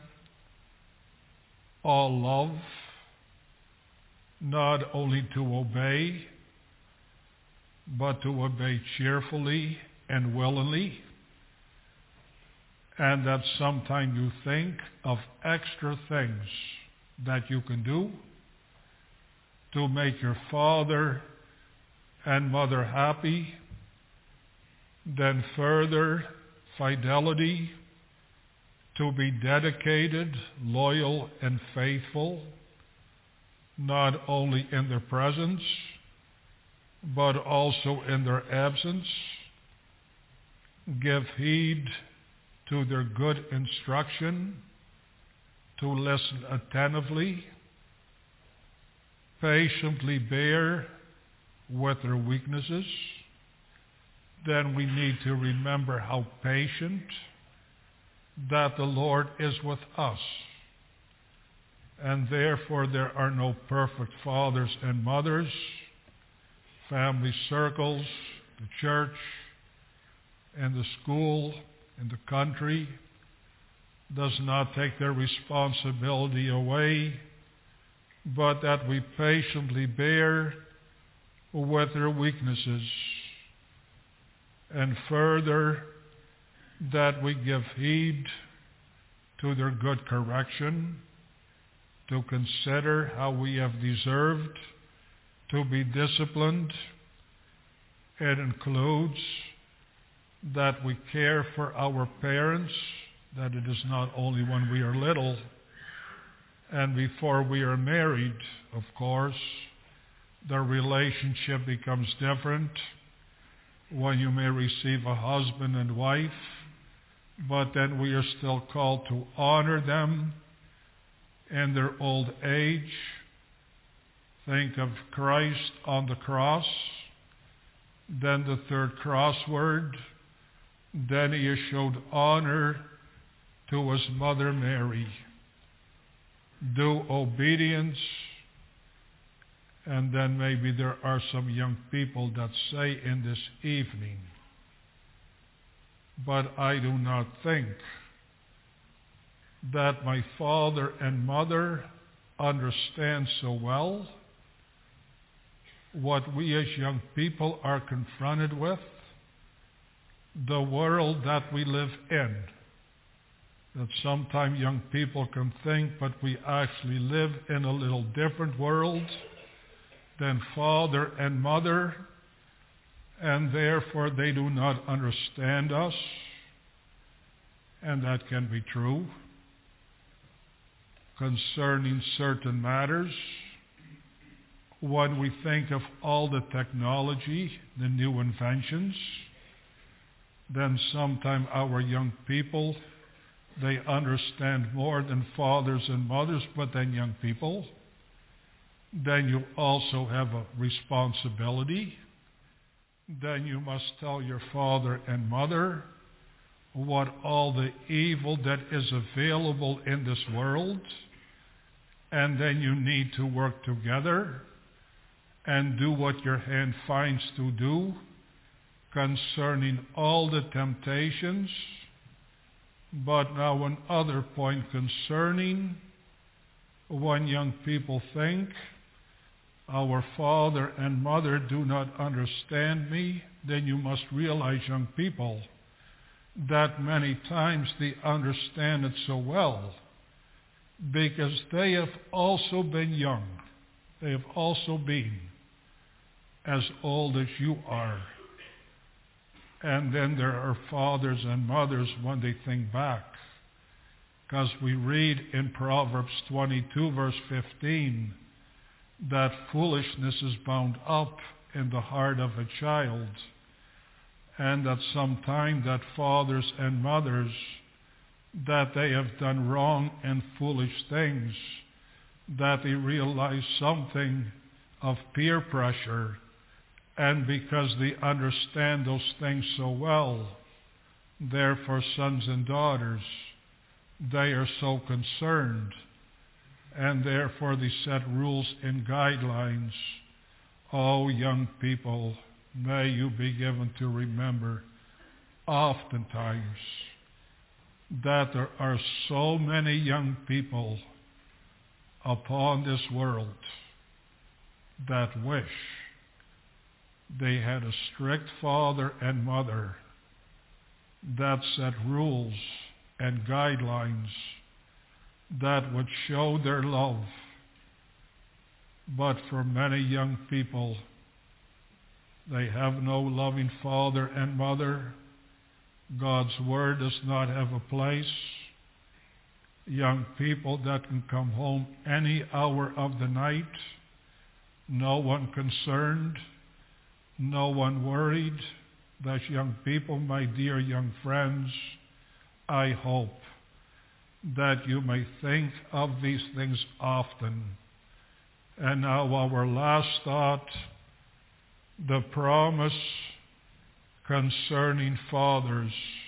all love, not only to obey, but to obey cheerfully and willingly, and that sometime you think of extra things that you can do to make your father and mother happy, then further fidelity, to be dedicated, loyal, and faithful, not only in their presence, but also in their absence. Give heed to their good instruction, to listen attentively, patiently bear with their weaknesses. Then we need to remember how patient that the Lord is with us. And therefore there are no perfect fathers and mothers. Family circles, the church, and the school, and the country does not take their responsibility away, but that we patiently bear with their weaknesses. And further, that we give heed to their good correction, to consider how we have deserved to be disciplined. It includes that we care for our parents, that it is not only when we are little and before we are married, of course. The relationship becomes different when you may receive a husband and wife, but then we are still called to honor them in their old age. Think of Christ on the cross, then the third crossword, then he showed honor to his mother Mary. Do obedience, and then maybe there are some young people that say in this evening, but I do not think that my father and mother understand so well what we as young people are confronted with, the world that we live in. That sometimes young people can think, but we actually live in a little different world than father and mother, and therefore they do not understand us. And that can be true concerning certain matters. When we think of all the technology, the new inventions, then sometimes our young people, they understand more than fathers and mothers, but then young people. Then you also have a responsibility. Then you must tell your father and mother what all the evil that is available in this world. And then you need to work together and do what your hand finds to do concerning all the temptations. But now another point concerning when young people think, our father and mother do not understand me, then you must realize, young people, that many times they understand it so well because they have also been young. They have also been as old as you are. And then there are fathers and mothers when they think back. Because we read in Proverbs twenty-two, verse fifteen, that foolishness is bound up in the heart of a child, and that sometime that fathers and mothers, that they have done wrong and foolish things, that they realize something of peer pressure, and because they understand those things so well, therefore sons and daughters, they are so concerned, and therefore they set rules and guidelines. Oh, young people, may you be given to remember oftentimes that there are so many young people upon this world that wish they had a strict father and mother that set rules and guidelines that would show their love. But for many young people, they have no loving father and mother. God's word does not have a place. Young people that can come home any hour of the night, no one concerned, no one worried. Thus, young people, my dear young friends, I hope that you may think of these things often. And now our last thought, the promise concerning fathers.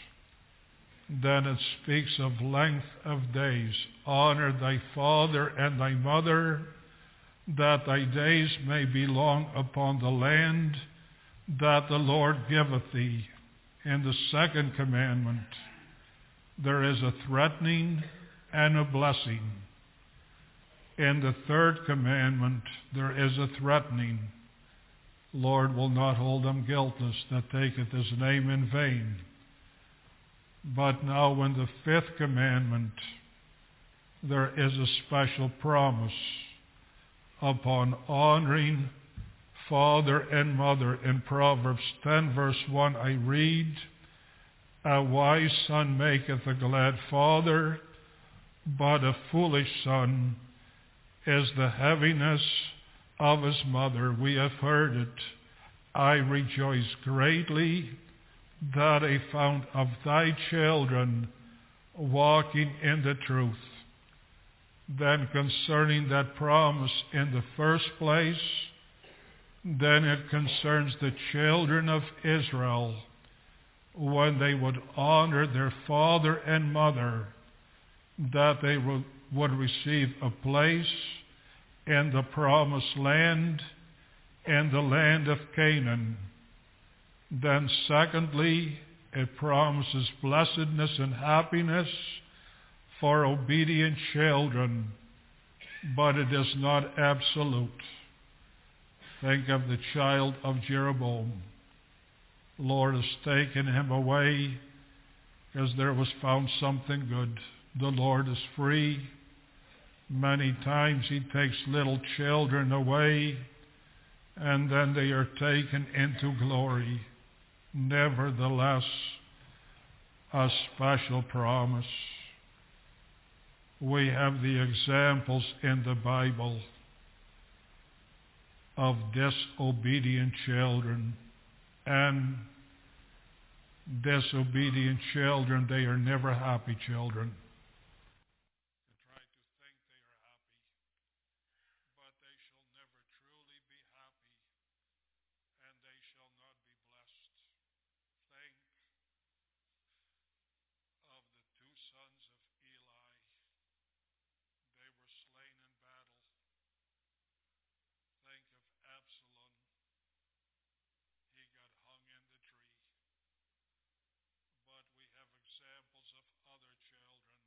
Then it speaks of length of days. Honor thy father and thy mother, that thy days may be long upon the land that the Lord giveth thee. In the second commandment, there is a threatening and a blessing. In the third commandment, there is a threatening. Lord will not hold them guiltless that taketh his name in vain. But now in the fifth commandment, there is a special promise upon honoring father and mother. In Proverbs ten, verse one, I read, a wise son maketh a glad father, but a foolish son is the heaviness of his mother. We have heard it. I rejoice greatly that I found of thy children walking in the truth. Then concerning that promise in the first place, then it concerns the children of Israel when they would honor their father and mother, that they would, would receive a place in the promised land, in the land of Canaan. Then secondly, it promises blessedness and happiness for obedient children, but it is not absolute. Think of the child of Jeroboam. Lord has taken him away because there was found something good. The Lord is free. Many times he takes little children away, and then they are taken into glory. Nevertheless, a special promise. We have the examples in the Bible of disobedient children, and disobedient children, they are never happy children. Examples of other children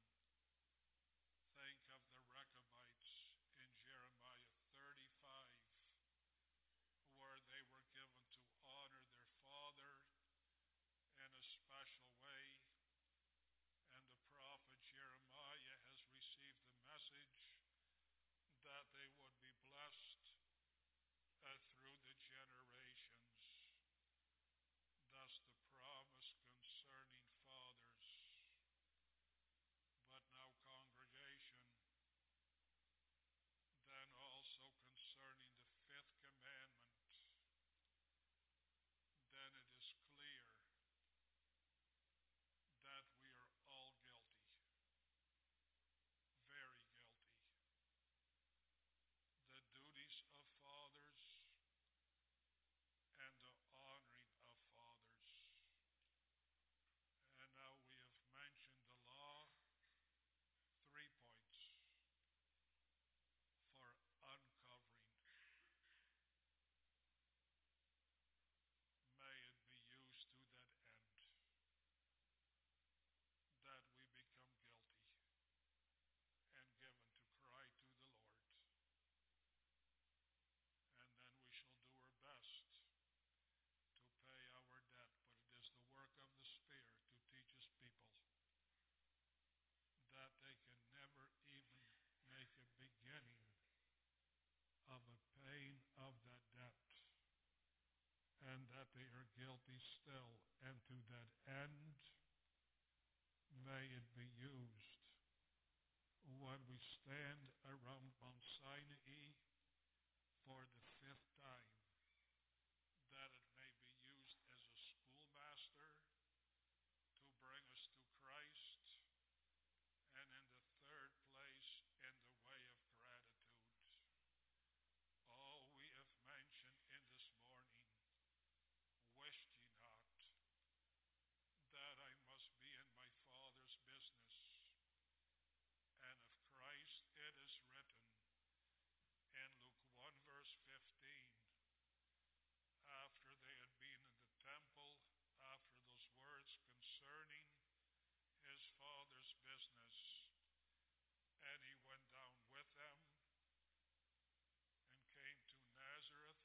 they are guilty still, and to that end may it be used when we stand around Mount Sinai for the fifth time, that it may be used as a schoolmaster to bring us to Christ, and in the third place, in the way of gratitude. All we have mentioned in this morning, wished ye not that I must be in my Father's business. And of Christ it is written in Luke one verse fifteen, after they had been in the temple, after those words concerning his Father's business, and he went down with them and came to Nazareth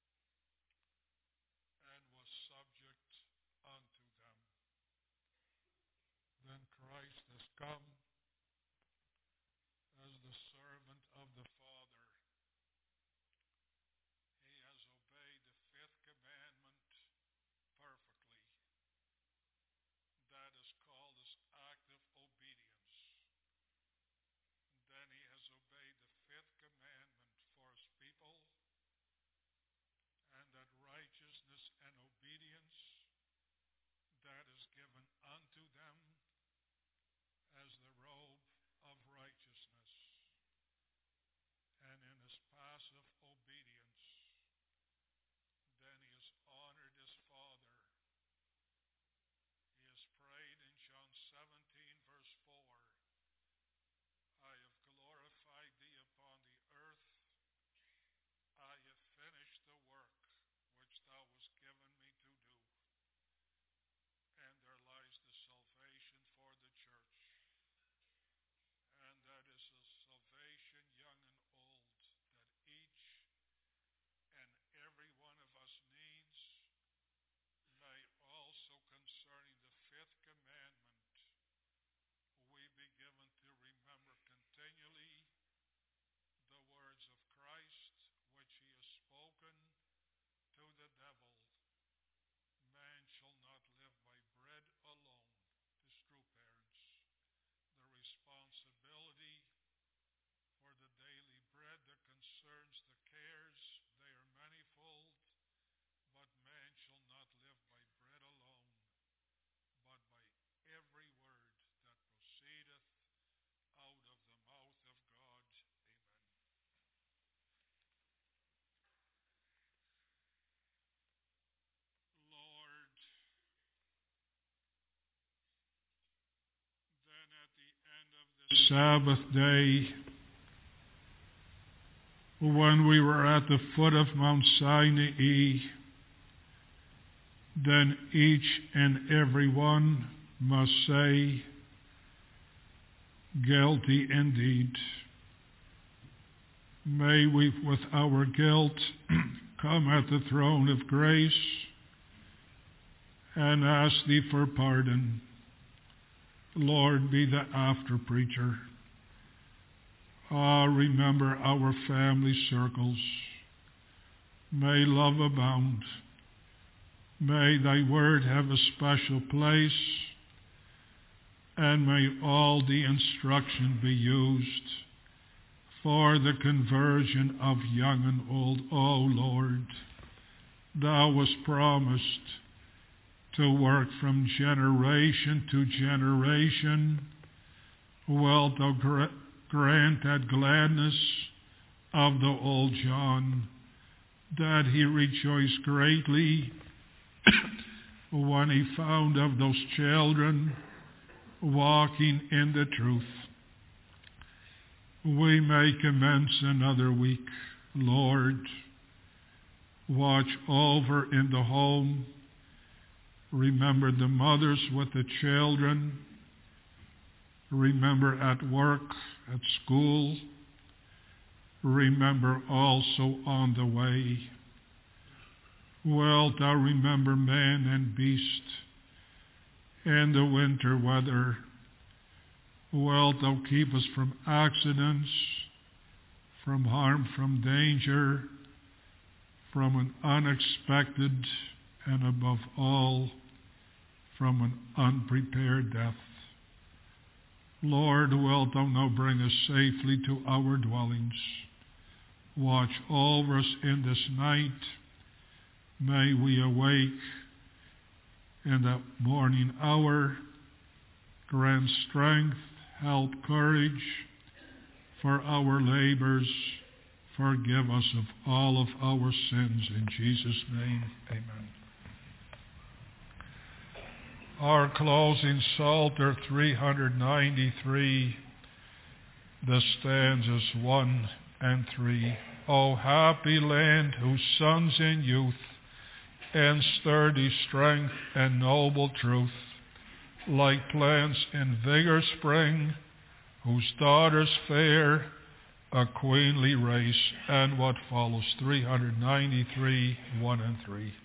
and was subject unto them. Then Christ has come as the servant of the Father. He has obeyed the fifth commandment perfectly. That is called as active obedience. Then he has obeyed the fifth commandment for his people, and that righteousness and obedience that is given unto them as the robe of righteousness. And in his passive obedience, then he has honored his Father. He has prayed in John seventeen verse four, I have glorified thee upon the earth. I have finished the work which thou hast given me to do. And there lies the salvation for the church. And that is a salvation young and old that each and every one of us needs. May also concerning the fifth commandment we be given to remember continually the words of Christ which he has spoken to the devil. Man shall not live by bread alone. It is true, parents. The responsibility for the daily bread that concerns the cares, they are manifold, but man shall not live by bread alone, but by every word that proceedeth out of the mouth of God. Amen. Lord, then at the end of the Sabbath day, when we were at the foot of Mount Sinai, then each and every one must say, guilty indeed. May we with our guilt come at the throne of grace and ask thee for pardon. Lord, be the after preacher. Ah, remember our family circles. May love abound. May thy word have a special place, and may all the instruction be used for the conversion of young and old. O Lord, thou wast promised to work from generation to generation. Wilt thou gra- grant that gladness of the old John, that he rejoiced greatly when he found of those children walking in the truth. We may commence another week. Lord, watch over in the home. Remember the mothers with the children. Remember at work, at school. Remember also on the way. Wilt thou remember man and beast in the winter weather? Wilt thou keep us from accidents, from harm, from danger, from an unexpected and above all, from an unprepared death. Lord, wilt thou now bring us safely to our dwellings. Watch over us in this night. May we awake in that morning hour. Grant strength, help, courage for our labors. Forgive us of all of our sins. In Jesus' name, amen. Our closing Psalter three ninety-three, the stanzas one and three. O happy land whose sons in youth and sturdy strength and noble truth, like plants in vigor spring, whose daughters fair, a queenly race, and what follows, three ninety-three, one and three.